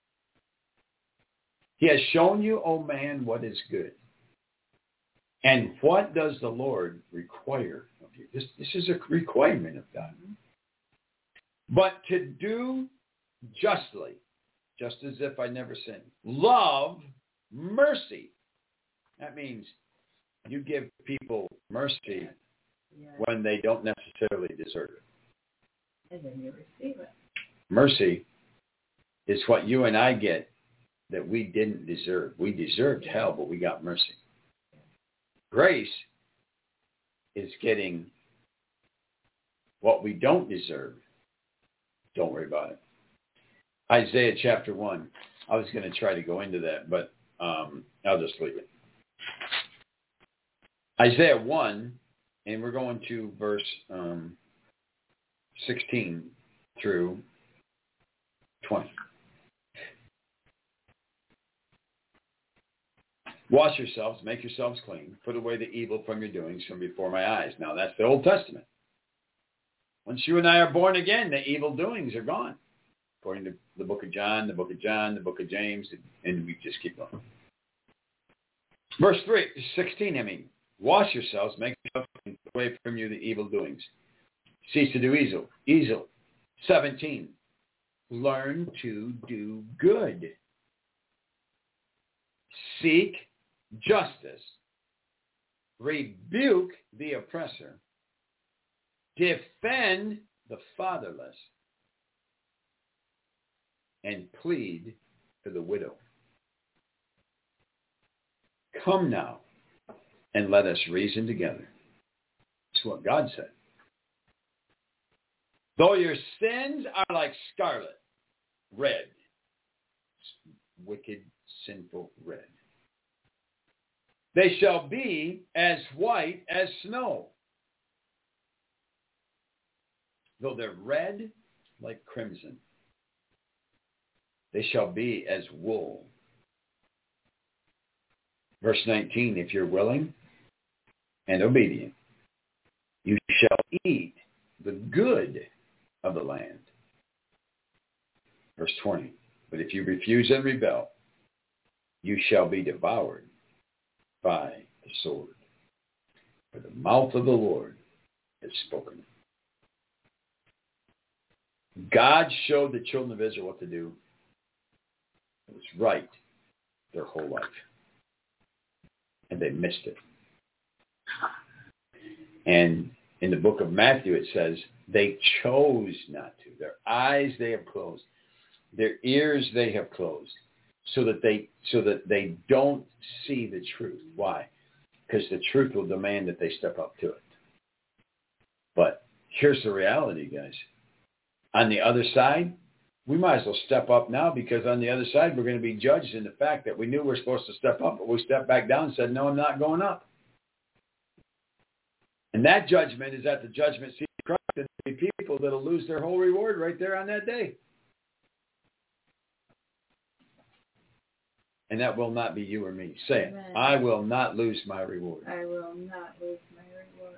He has shown you, O man, what is good. And what does the Lord require of you? This, this is a requirement of God. But to do justly, just as if I never sinned. Love mercy. That means you give people mercy Yeah. when they don't necessarily deserve it. And then you receive it. Mercy is what you and I get that we didn't deserve. We deserved hell, but we got mercy. Grace is getting what we don't deserve. Don't worry about it. Isaiah chapter one. I was going to try to go into that, but um, I'll just leave it. Isaiah one, and we're going to verse um, sixteen through twenty. Wash yourselves, make yourselves clean, put away the evil from your doings from before my eyes. Now, that's the Old Testament. Once you and I are born again, the evil doings are gone. According to the book of John, the book of John, the book of James, and we just keep going. Verse three, sixteen, I mean, wash yourselves, make yourselves clean, put away from you the evil doings. Cease to do evil. Evil. seventeen, learn to do good. Seek justice, rebuke the oppressor, defend the fatherless, and plead for the widow. Come now, and let us reason together. That's what God said. Though your sins are like scarlet, red, wicked, sinful red, they shall be as white as snow. Though they're red like crimson, they shall be as wool. Verse nineteen, if you're willing and obedient, you shall eat the good of the land. Verse twenty, but if you refuse and rebel, you shall be devoured by the sword. For the mouth of the Lord has spoken. God showed the children of Israel what to do. It was right their whole life. And they missed it. And In the book of Matthew, it says they chose not to. Their eyes they have closed. Their ears they have closed, so that they so that they don't see the truth. Why? Because the truth will demand that they step up to it. But here's the reality, guys. On the other side, we might as well step up now, because on the other side, we're going to be judged in the fact that we knew we were supposed to step up, but we stepped back down and said, no, I'm not going up. And that judgment is at the judgment seat of Christ, and there'll be people that will lose their whole reward right there on that day. And that will not be you or me. Say it. I will not lose my reward. I will not lose my reward.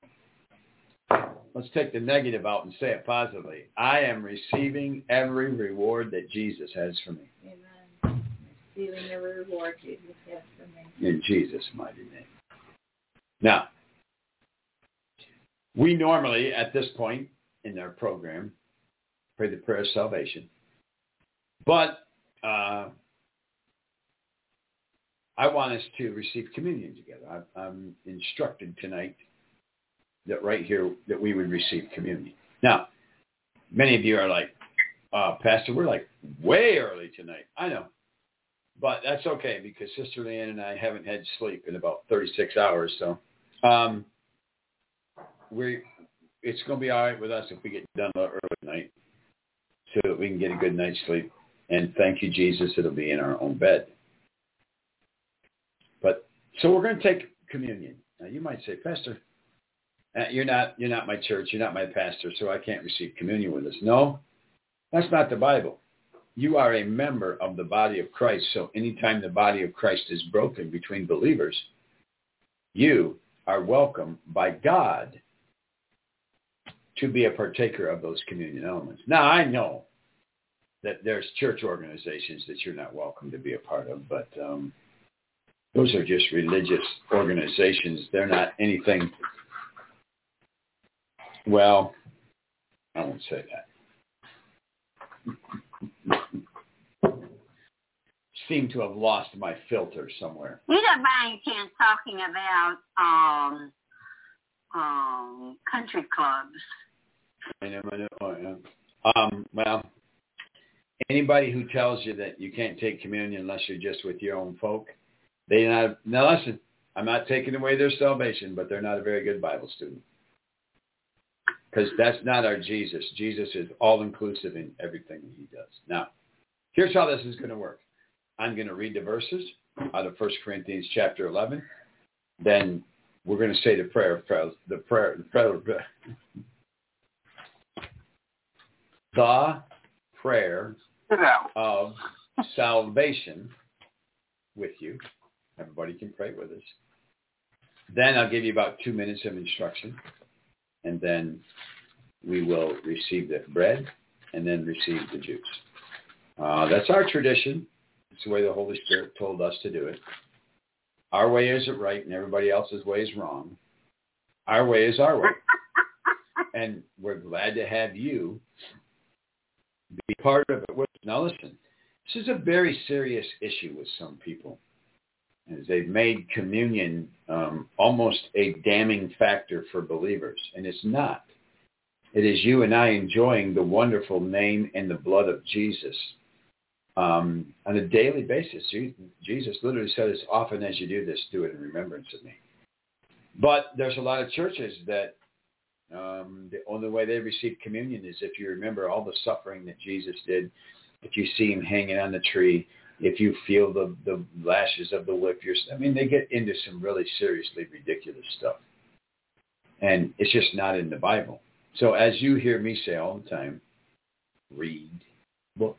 Let's take the negative out and say it positively. I am receiving every reward that Jesus has for me. Amen. Receiving every reward Jesus has for me. In Jesus' mighty name. Now, we normally, at this point in our program, pray the prayer of salvation. But uh, I want us to receive communion together. I, I'm instructed tonight that right here that we would receive communion. Now, many of you are like, uh, Pastor, we're like way early tonight. I know. But that's okay, because Sister Leanne and I haven't had sleep in about thirty-six hours. So um, we it's going to be all right with us if we get done a little early tonight, so that we can get a good night's sleep. And thank you, Jesus, it'll be in our own bed. But so we're going to take communion. Now, you might say, Pastor, Uh, you're not you're not my church, you're not my pastor, so I can't receive communion with us. No, that's not the Bible. You are a member of the body of Christ, so anytime the body of Christ is broken between believers, you are welcome by God to be a partaker of those communion elements. Now, I know that there's church organizations that you're not welcome to be a part of, but um, those are just religious organizations. They're not anything... Well, I won't say that. Seem to have lost my filter somewhere. You don't by any chance talking about um, um, country clubs? I know, I know, I know. Um, well, anybody who tells you that you can't take communion unless you're just with your own folk, they not. Now listen, I'm not taking away their salvation, but they're not a very good Bible student. Because that's not our Jesus. Jesus is all-inclusive in everything that he does. Now, here's how this is going to work. I'm going to read the verses out of First Corinthians chapter eleven. Then we're going to say the prayer, the prayer, the prayer, the prayer of salvation with you. Everybody can pray with us. Then I'll give you about two minutes of instruction. And then we will receive the bread and then receive the juice. Uh, that's our tradition. It's the way the Holy Spirit told us to do it. Our way isn't right and everybody else's way is wrong. Our way is our way. And we're glad to have you be part of it. Now listen, this is a very serious issue with some people, as they've made communion um, almost a damning factor for believers. And it's not. It is you and I enjoying the wonderful name and the blood of Jesus um, on a daily basis. Jesus literally said, as often as you do this, do it in remembrance of me. But there's a lot of churches that um, the only way they receive communion is if you remember all the suffering that Jesus did, if you see him hanging on the tree, if you feel the, the lashes of the whip. You're, I mean, they get into some really seriously ridiculous stuff. And it's just not in the Bible. So as you hear me say all the time, read the book.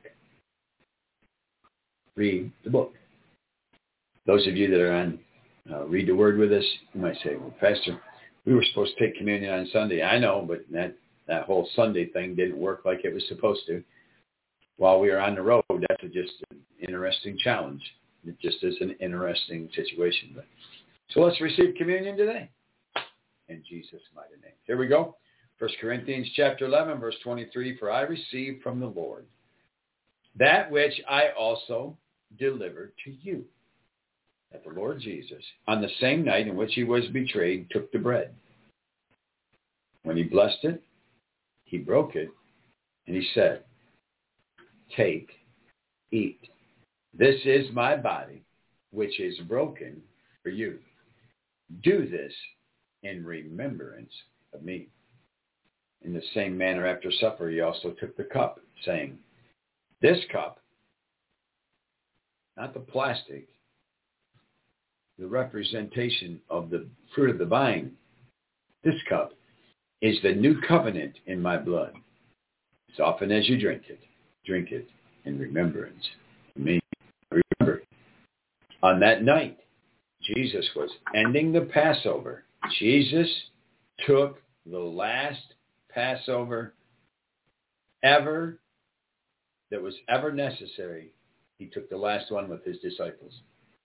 Read the book. Those of you that are on uh, Read the Word with us, you might say, well, Pastor, we were supposed to take communion on Sunday. I know, but that, that whole Sunday thing didn't work like it was supposed to. While we were on the road, that's just an interesting challenge. It just is an interesting situation. But so let's receive communion today in Jesus' mighty name. Here we go. First Corinthians chapter eleven, verse twenty-three, for I received from the Lord that which I also delivered to you, that the Lord Jesus, on the same night in which he was betrayed, took the bread. When he blessed it, he broke it, and he said, "Take, eat. This is my body, which is broken for you. Do this in remembrance of me." In the same manner after supper, he also took the cup, saying, "This cup," not the plastic, the representation of the fruit of the vine, "this cup is the new covenant in my blood. As often as you drink it, drink it in remembrance of me." Remember, on that night, Jesus was ending the Passover. Jesus took the last Passover ever that was ever necessary. He took the last one with his disciples.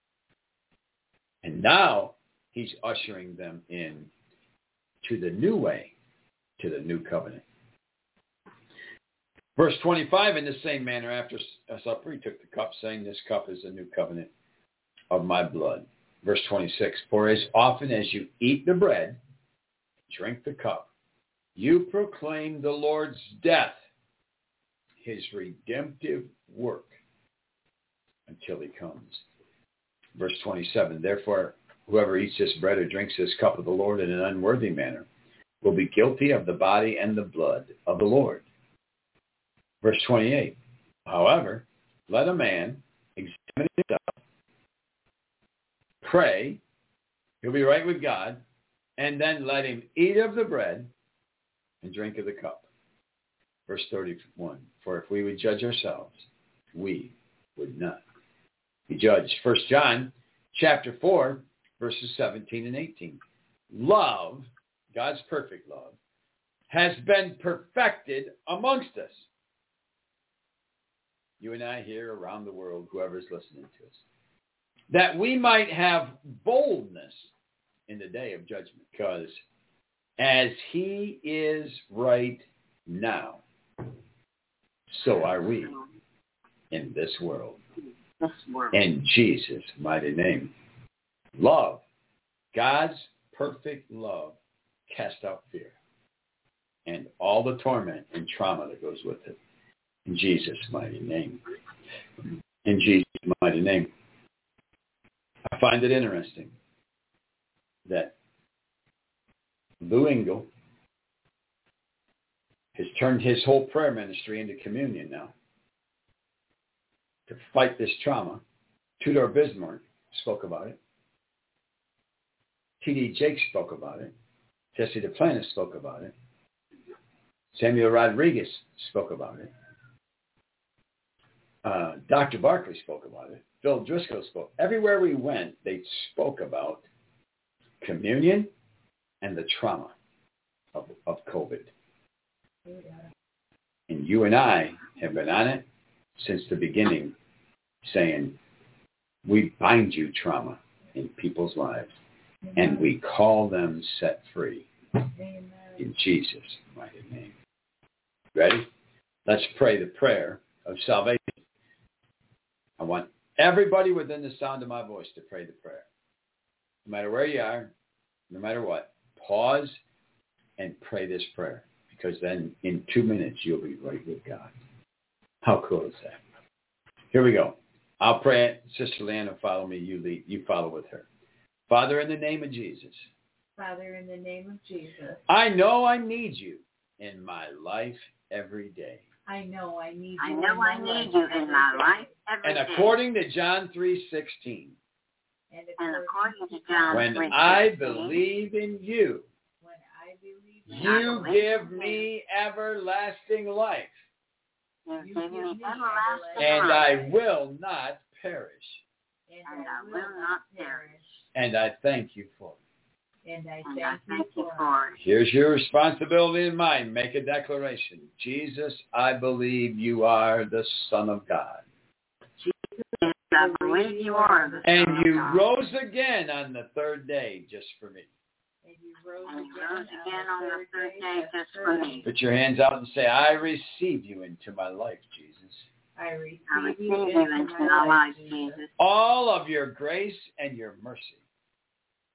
And now he's ushering them in to the new way, to the new covenant. Verse twenty-five, in the same manner after supper, he took the cup, saying, "This cup is the new covenant of my blood." Verse twenty-six, "For as often as you eat the bread, drink the cup, you proclaim the Lord's death, his redemptive work, until he comes." Verse twenty-seven, "Therefore, whoever eats this bread or drinks this cup of the Lord in an unworthy manner will be guilty of the body and the blood of the Lord." Verse twenty-eight, "However, let a man examine himself, pray, he'll be right with God, and then let him eat of the bread and drink of the cup." Verse thirty-one, "For if we would judge ourselves, we would not be judged." First John chapter four, verses seventeen and eighteen. "Love," God's perfect love, "has been perfected amongst us." You and I here around the world, whoever's listening to us, "that we might have boldness in the day of judgment, because as he is right now, so are we in this world." In Jesus' mighty name. Love, God's perfect love, casts out fear and all the torment and trauma that goes with it. In Jesus' mighty name. In Jesus' mighty name. I find it interesting that Lou Engle has turned his whole prayer ministry into communion now to fight this trauma. Tudor Bismarck spoke about it. T D Jakes spoke about it. Jesse Duplantis spoke about it. Samuel Rodriguez spoke about it. Uh, Doctor Barkley spoke about it. Phil Driscoll spoke. Everywhere we went, they spoke about communion and the trauma of, of COVID. And you and I have been on it since the beginning, saying, we bind you trauma in people's lives, and we call them set free. Amen. In Jesus' mighty name. Ready? Let's pray the prayer of salvation. I want everybody within the sound of my voice to pray the prayer. No matter where you are, no matter what, pause and pray this prayer, because then in two minutes you'll be right with God. How cool is that? Here we go. I'll pray it. Sister Leanne will follow me. You lead. You follow with her. Father, in the name of Jesus. Father, in the name of Jesus. I know I need you in my life every day. I know I need you. I know I need you in my life every day. And according to John three sixteen. And according to John when three sixteen. I believe in you, when I believe in you give me everlasting life. You give me everlasting and life. I will not perish. And I will not perish. And I thank you for it. And I And thank, I thank you you for for it. Here's your responsibility and mine. Make a declaration. Jesus, I believe you are the Son of God. Jesus, I believe you are the And Son you of God. rose again on the third day just for me. And you rose, And you again, rose again on on the the third day just for me. Put your hands out and say, I receive you into my life, Jesus. I receive, I receive you you into into my my life, Jesus. Jesus. All of your grace and your mercy.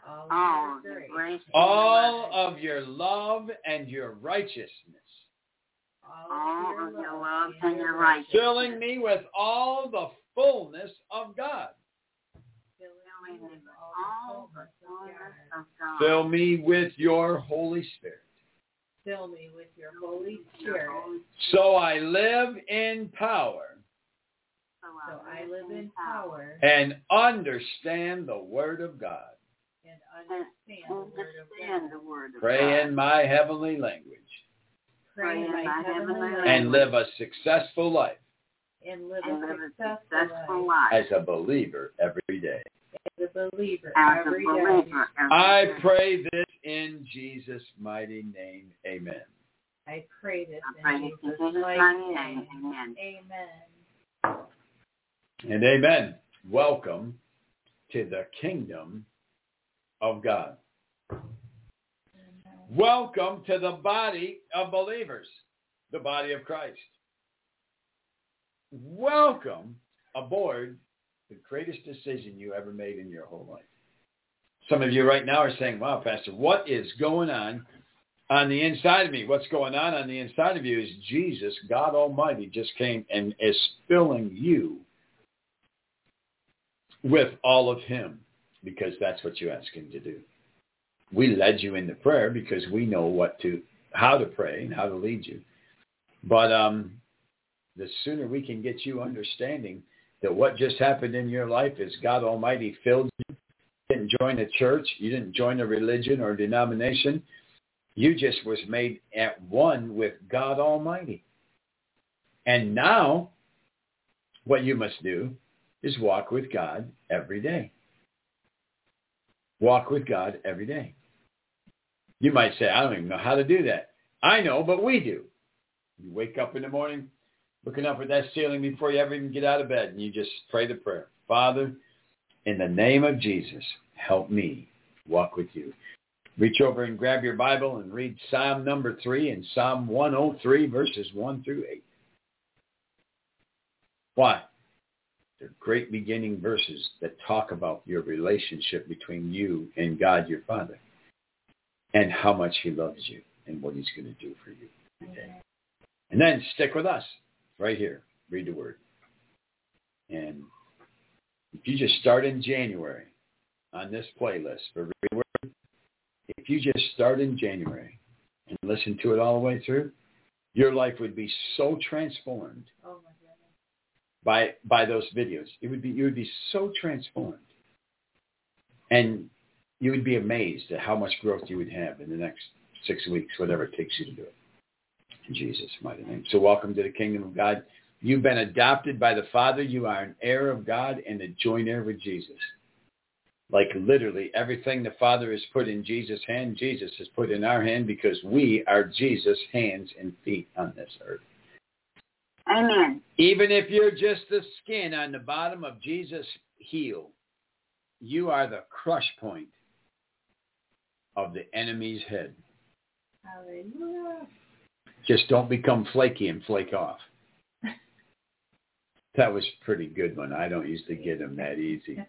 all, all of your the grace, grace, all of your love and your righteousness, all all of your love love and and your your righteousness, filling me with all the fullness of God. filling me with all the fullness of God. Fill me with your Holy Spirit. Fill me with your Holy Spirit, So I live in power so I live in power and understand the Word of God. and understand the Word of Understand God. the word of Pray God. in my heavenly language Pray in my heavenly language and live a successful life and live and a live a successful successful life life. as a believer every day. as a believer As a every day. believer every I day. pray this in Jesus' mighty name. Amen. I pray this I pray in this Jesus' in Jesus' mighty mighty name. name. Amen. Amen. And amen. Welcome to the kingdom of God. Welcome to the body of believers, the body of Christ. Welcome aboard the greatest decision you ever made in your whole life. Some of you right now are saying, wow, Pastor, what is going on on the inside of me? What's going on on the inside of you is Jesus, God Almighty, just came and is filling you with all of him, because that's what you asked him to do. We led you into prayer because we know what to, how to pray and how to lead you. But um, the sooner we can get you understanding that what just happened in your life is God Almighty filled you. You didn't join a church. You didn't join a religion or denomination. You just was made at one with God Almighty. And now what you must do is walk with God every day. Walk with God every day. You might say, I don't even know how to do that. I know, but we do. You wake up in the morning, looking up at that ceiling before you ever even get out of bed, and you just pray the prayer. Father, in the name of Jesus, help me walk with you. Reach over and grab your Bible and read Psalm number three and Psalm one oh three, verses one through eight. Why? They're great beginning verses that talk about your relationship between you and God, your Father, and how much he loves you and what he's going to do for you today. And then stick with us right here. Read the Word. And if you just start in January on this playlist for Read the Word, if you just start in January and listen to it all the way through, your life would be so transformed Oh my goodness. by by those videos. It would be you would be so transformed. And you would be amazed at how much growth you would have in the next six weeks, whatever it takes you to do it. In Jesus' mighty name. So welcome to the kingdom of God. You've been adopted by the Father. You are an heir of God and a joint heir with Jesus. Like literally everything the Father has put in Jesus' hand, Jesus has put in our hand, because we are Jesus' hands and feet on this earth. Amen. Even if you're just the skin on the bottom of Jesus' heel, you are the crush point of the enemy's head. Hallelujah. Just don't become flaky and flake off. That was a pretty good one. I don't usually get them that easy.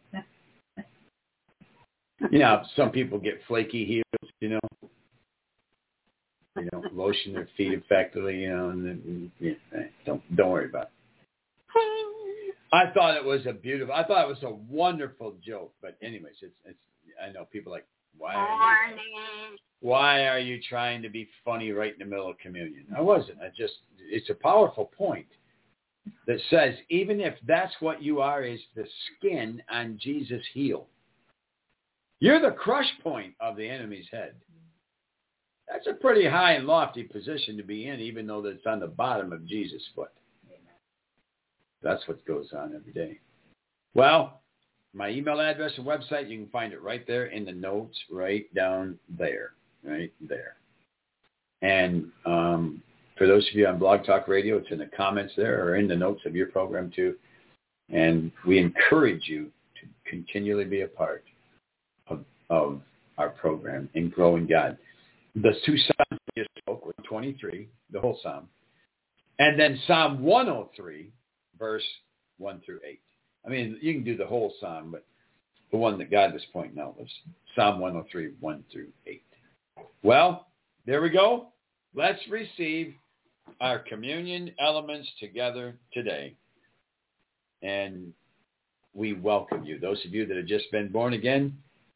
You know, some people get flaky heels, you know. They don't lotion their feet effectively, you know, and then, yeah, don't don't worry about it. I thought it was a beautiful, I thought it was a wonderful joke. But anyways, it's, it's I know people are like, why are you, why are you trying to be funny right in the middle of communion? I wasn't. I just, it's a powerful point that says, even if that's what you are, is the skin on Jesus' heel, you're the crush point of the enemy's head. That's a pretty high and lofty position to be in, even though that's on the bottom of Jesus' foot. That's what goes on every day. Well, my email address and website, you can find it right there in the notes, right down there, right there. And um, for those of you on Blog Talk Radio, it's in the comments there or in the notes of your program too. And we encourage you to continually be a part of, of our program in growing God. The two Psalms we just spoke were twenty-three, the whole Psalm. And then Psalm one oh three, verse one through eight. I mean, you can do the whole Psalm, but the one that God was pointing out was Psalm one oh three, one through eight. Well, there we go. Let's receive our communion elements together today. And we welcome you. Those of you that have just been born again,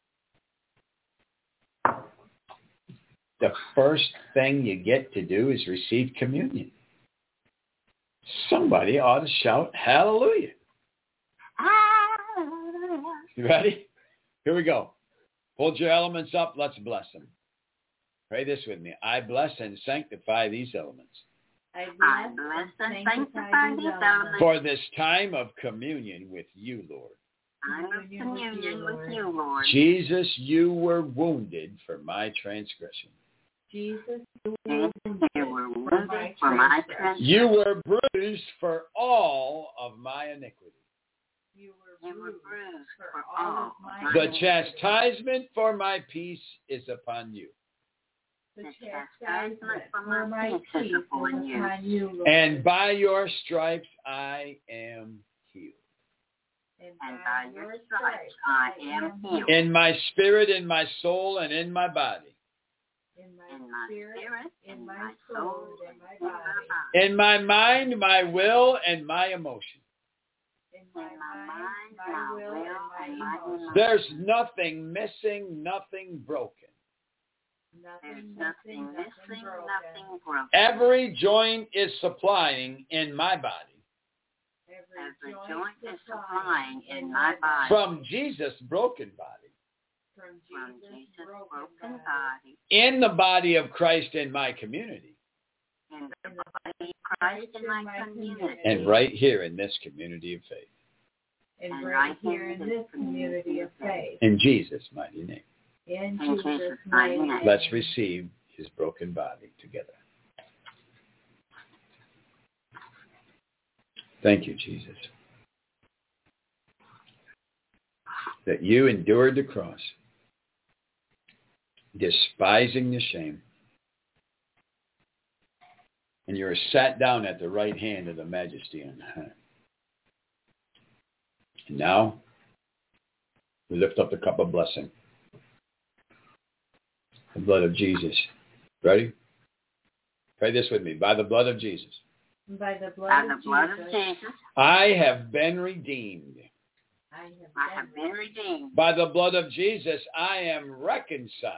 the first thing you get to do is receive communion. Somebody ought to shout hallelujah. You ready? Here we go. Hold your elements up. Let's bless them. Pray this with me. I bless and sanctify these elements. I bless and sanctify these elements for this time of communion with you, Lord. Time of communion with you, Lord. Jesus, you were wounded for my transgression. Jesus, you were wounded for my transgression. You were bruised for all of my iniquity. You were, you were bruised for, for all of my The chastisement for my peace is upon you. The chastisement for my peace is upon you, Lord. And by your stripes I am healed. And by your stripes I am healed. In my spirit, in my soul, and in my body. In my, in my spirit, in my soul, and in my body. In my mind, my will, and my emotion. In my mind, my will, and my emotion. There's nothing missing, nothing broken. There's nothing missing, nothing broken. Every joint is supplying in my body. Every joint is supplying in my body. From Jesus' broken body. From From Jesus' Jesus' broken broken body. body. In the body of Christ in my community. In the body of Christ in my community. And right here in this community of faith. And And right right here in this community of faith. In Jesus' mighty name. In In Jesus' Jesus' mighty mighty name. name. Let's receive his broken body together. Thank you, Jesus, that you endured the cross, despising the shame, and you are sat down at the right hand of the Majesty on high. And now, we lift up the cup of blessing. The blood of Jesus. Ready? Pray this with me. By the blood of Jesus. By the blood, By of, the blood Jesus, of Jesus. I have been redeemed. I have been, I have been redeemed. By the blood of Jesus, I am reconciled.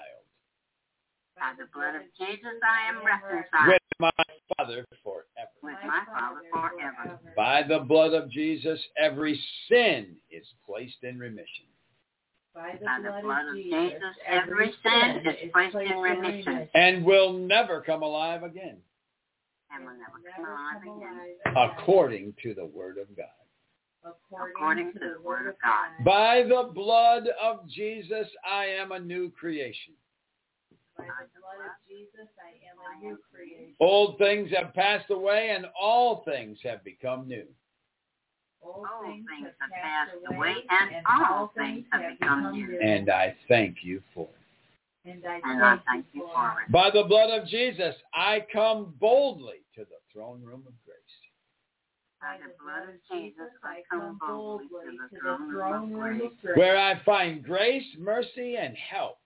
By the blood of Jesus, I am reconciled. With my Father forever. With my Father forever. By the blood of Jesus, every sin is placed in remission. By the, By blood, the blood of of Jesus, Jesus, every sin is placed in remission. And will never come alive again. And will never come alive again. According to the word of God. According, According to the word of God. By the blood of Jesus, I am a new creation. By the blood of Jesus, I am a new creation. Old things have passed away, and all things have become new. All All things things have have passed passed away, away, and and all things have become new. And I thank you for it. And I And I thank you for it. By the blood of Jesus, I come boldly to the throne room of grace. By the blood of Jesus, I come boldly to the throne room of grace, Where I find grace, mercy, and help.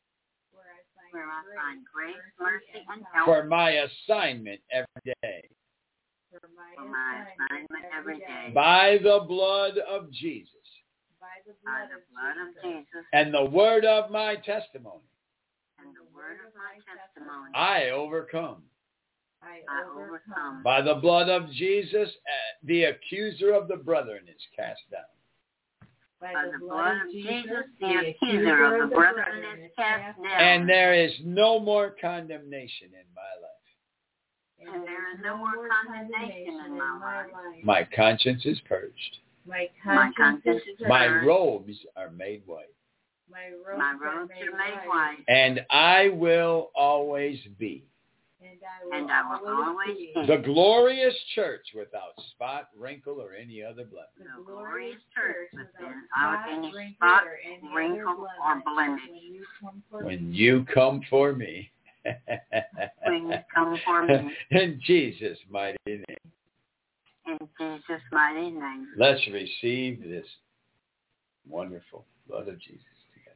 where I find grace, mercy, and help For my assignment every day. For for my assignment every day. By the blood of Jesus. By the By blood the of blood of Jesus. Jesus And the word of my testimony. and the word of my testimony, I overcome. I I overcome. overcome. By the blood of Jesus, uh, the accuser of the brethren is cast down. By By the blood of Jesus, the accuser of the brethren is cast down. And there is no more condemnation in my life. And there is no more condemnation in my life. My conscience is purged. My My conscience is My purged. robes are made white. My robes, My are robes made are made white. white. And I will always be And I will, And I will always, always be be the glorious church without spot, wrinkle, or any other blemish. the glorious church within spot, out any wrinkle, spot, or any wrinkle, other or blemish. blemish. When you come for When me. you come for me. When you come for me. In Jesus' mighty name. In Jesus' mighty name. Let's receive this wonderful blood of Jesus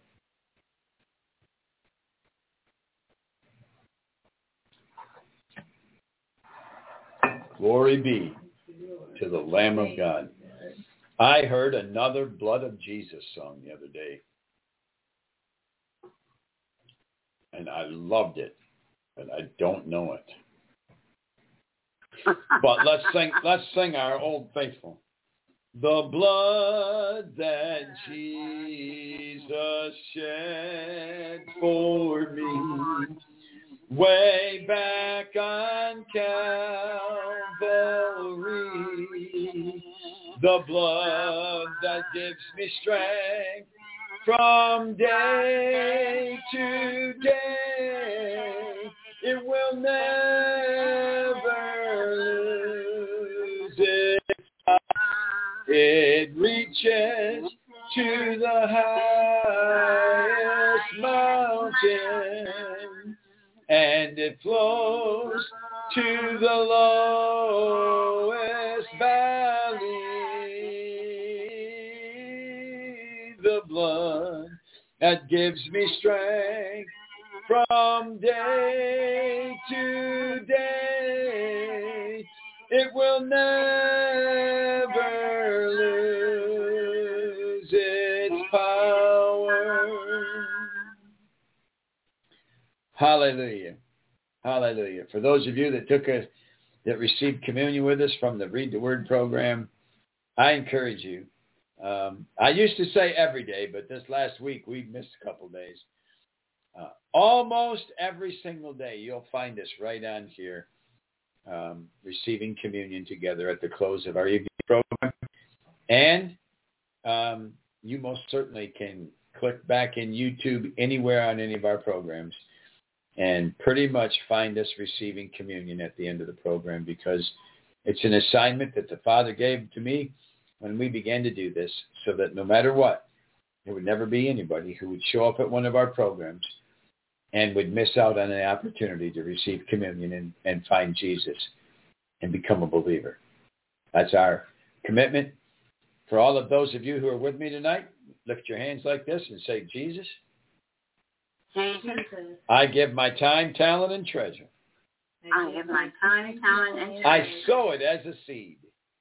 together. Glory be to the Lamb of God. I heard another Blood of Jesus song the other day. And I loved it. But I don't know it. But let's sing let's sing our Old Faithful. The blood that Jesus shed for me way back on Calvary, the blood that gives me strength from day to day, it will never lose its power. It reaches to the highest mountain, and it flows to the lowest valley. The blood that gives me strength from day to day, it will never lose its power. Hallelujah. Hallelujah. For those of you that took a, that received communion with us from the Read the Word program, I encourage you. Um, I used to say every day, but this last week we missed a couple days. Uh, almost every single day you'll find us right on here um, receiving communion together at the close of our evening program. And um, you most certainly can click back in YouTube anywhere on any of our programs and pretty much find us receiving communion at the end of the program, because it's an assignment that the Father gave to me when we began to do this, so that no matter what, there would never be anybody who would show up at one of our programs and would miss out on an opportunity to receive communion and, and find Jesus and become a believer. That's our commitment. For all of those of you who are with me tonight, lift your hands like this and say, Jesus, Jesus, I give my time, talent, and treasure. I give my time, talent, and treasure. I sow it as a seed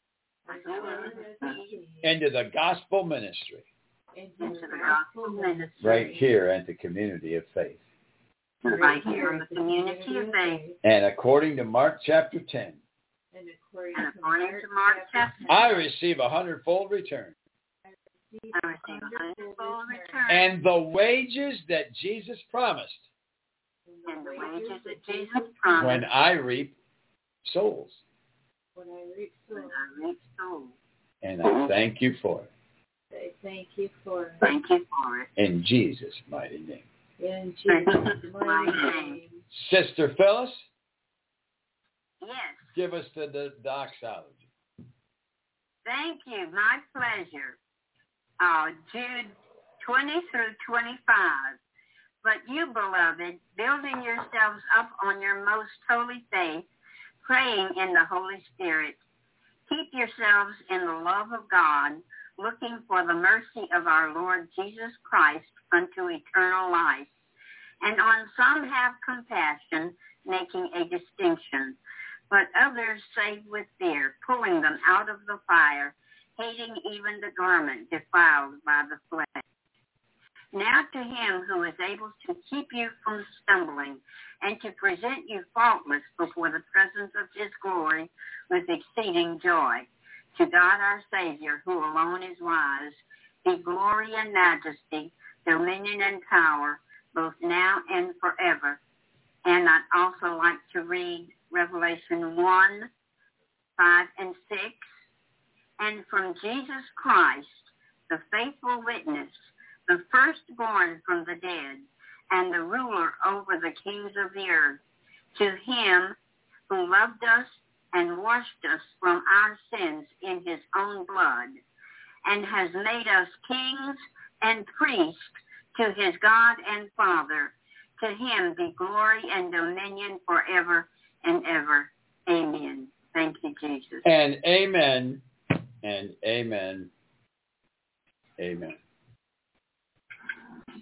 into the gospel ministry. Into the gospel ministry. Right here at the Community of Faith. Right here in the Community of Faith. And according to Mark chapter ten. And according to Mark chapter ten. I receive a hundredfold return. I receive a hundredfold return. And the wages that Jesus promised. And the wages that Jesus promised. When I reap souls. When I reap souls. When I reap souls. And I thank you for it. Say thank you for it. Thank you for it. In Jesus' mighty name. In Jesus' mighty name. Sister Phyllis? Yes. Give us the, the doxology. Thank you. My pleasure. Uh, Jude twenty through twenty-five. But you, beloved, building yourselves up on your most holy faith, praying in the Holy Spirit, keep yourselves in the love of God, looking for the mercy of our Lord Jesus Christ unto eternal life. And on some have compassion, making a distinction, but others save with fear, pulling them out of the fire, hating even the garment defiled by the flesh. Now to him who is able to keep you from stumbling and to present you faultless before the presence of his glory with exceeding joy. To God our Savior, who alone is wise, be glory and majesty, dominion and power, both now and forever. And I'd also like to read Revelation one, five, and six. And from Jesus Christ, the faithful witness, the firstborn from the dead, and the ruler over the kings of the earth, to him who loved us and washed us from our sins in his own blood, and has made us kings and priests to his God and Father. To him be glory and dominion forever and ever. Amen. Thank you, Jesus. And amen, and amen, amen.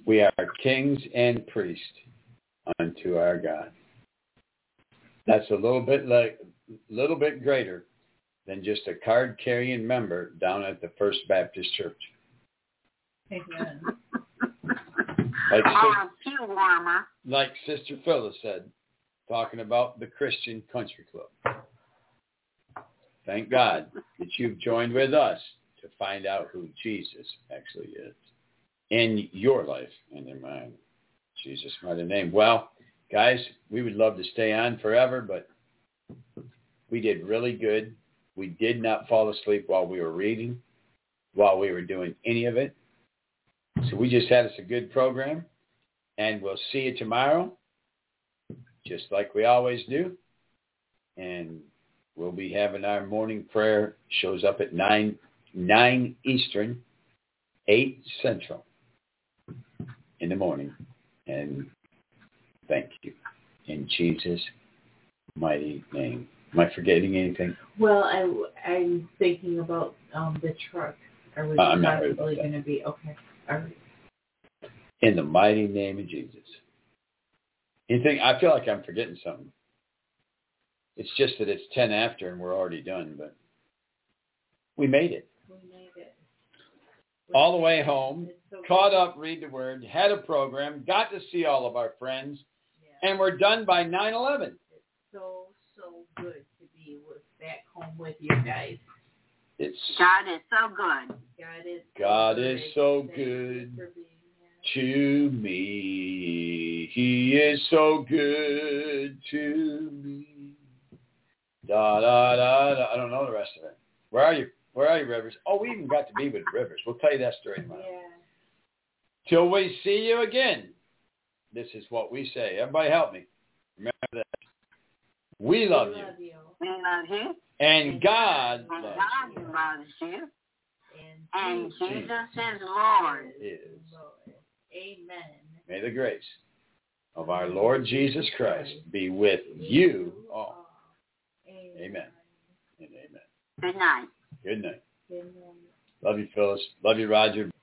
We are kings and priests unto our God. That's a little bit like, little bit greater than just a card-carrying member down at the First Baptist Church. Amen. Like, Oh, pew warmer. like Sister Phyllis said, talking about the Christian Country Club. Thank God that you've joined with us to find out who Jesus actually is in your life and in mine. Jesus' mighty name. Well, guys, we would love to stay on forever, but we did really good. We did not fall asleep while we were reading, while we were doing any of it. So we just had us a good program, and we'll see you tomorrow, just like we always do. And we'll be having our morning prayer. Shows up at nine, nine Eastern, eight Central in the morning. And thank you. In Jesus' mighty name. Am I forgetting anything? Well, I, I'm thinking about um, the truck. Are we Uh, I'm not worried possibly about that. going to be, okay. All right. In the mighty name of Jesus. Anything? I feel like I'm forgetting something. It's just that it's ten after and we're already done, but we made it. We made it. All the way home, So caught up, read the word, had a program, got to see all of our friends, yeah. and we're done by nine eleven. It's so, so good to be with, back home with you guys. It's God is so good. God is so God good. is so Thank you good for being to here. me. He is so good to me. Da, da, da, da. I don't know the rest of it. Where are you? Where are you, Rivers? Oh, we even got to be with Rivers. We'll tell you that story tomorrow. Yeah. Till we see you again, this is what we say. Everybody help me. Remember that. We love we you. love you. We love you. And God And loves God you. loves you. And, And Jesus Jesus is Lord. Is. Lord. Amen. May the grace of our Lord Jesus Christ be with you all. Amen. And amen. Good night. Good night. Good night. Love you, Phyllis. Love you, Roger.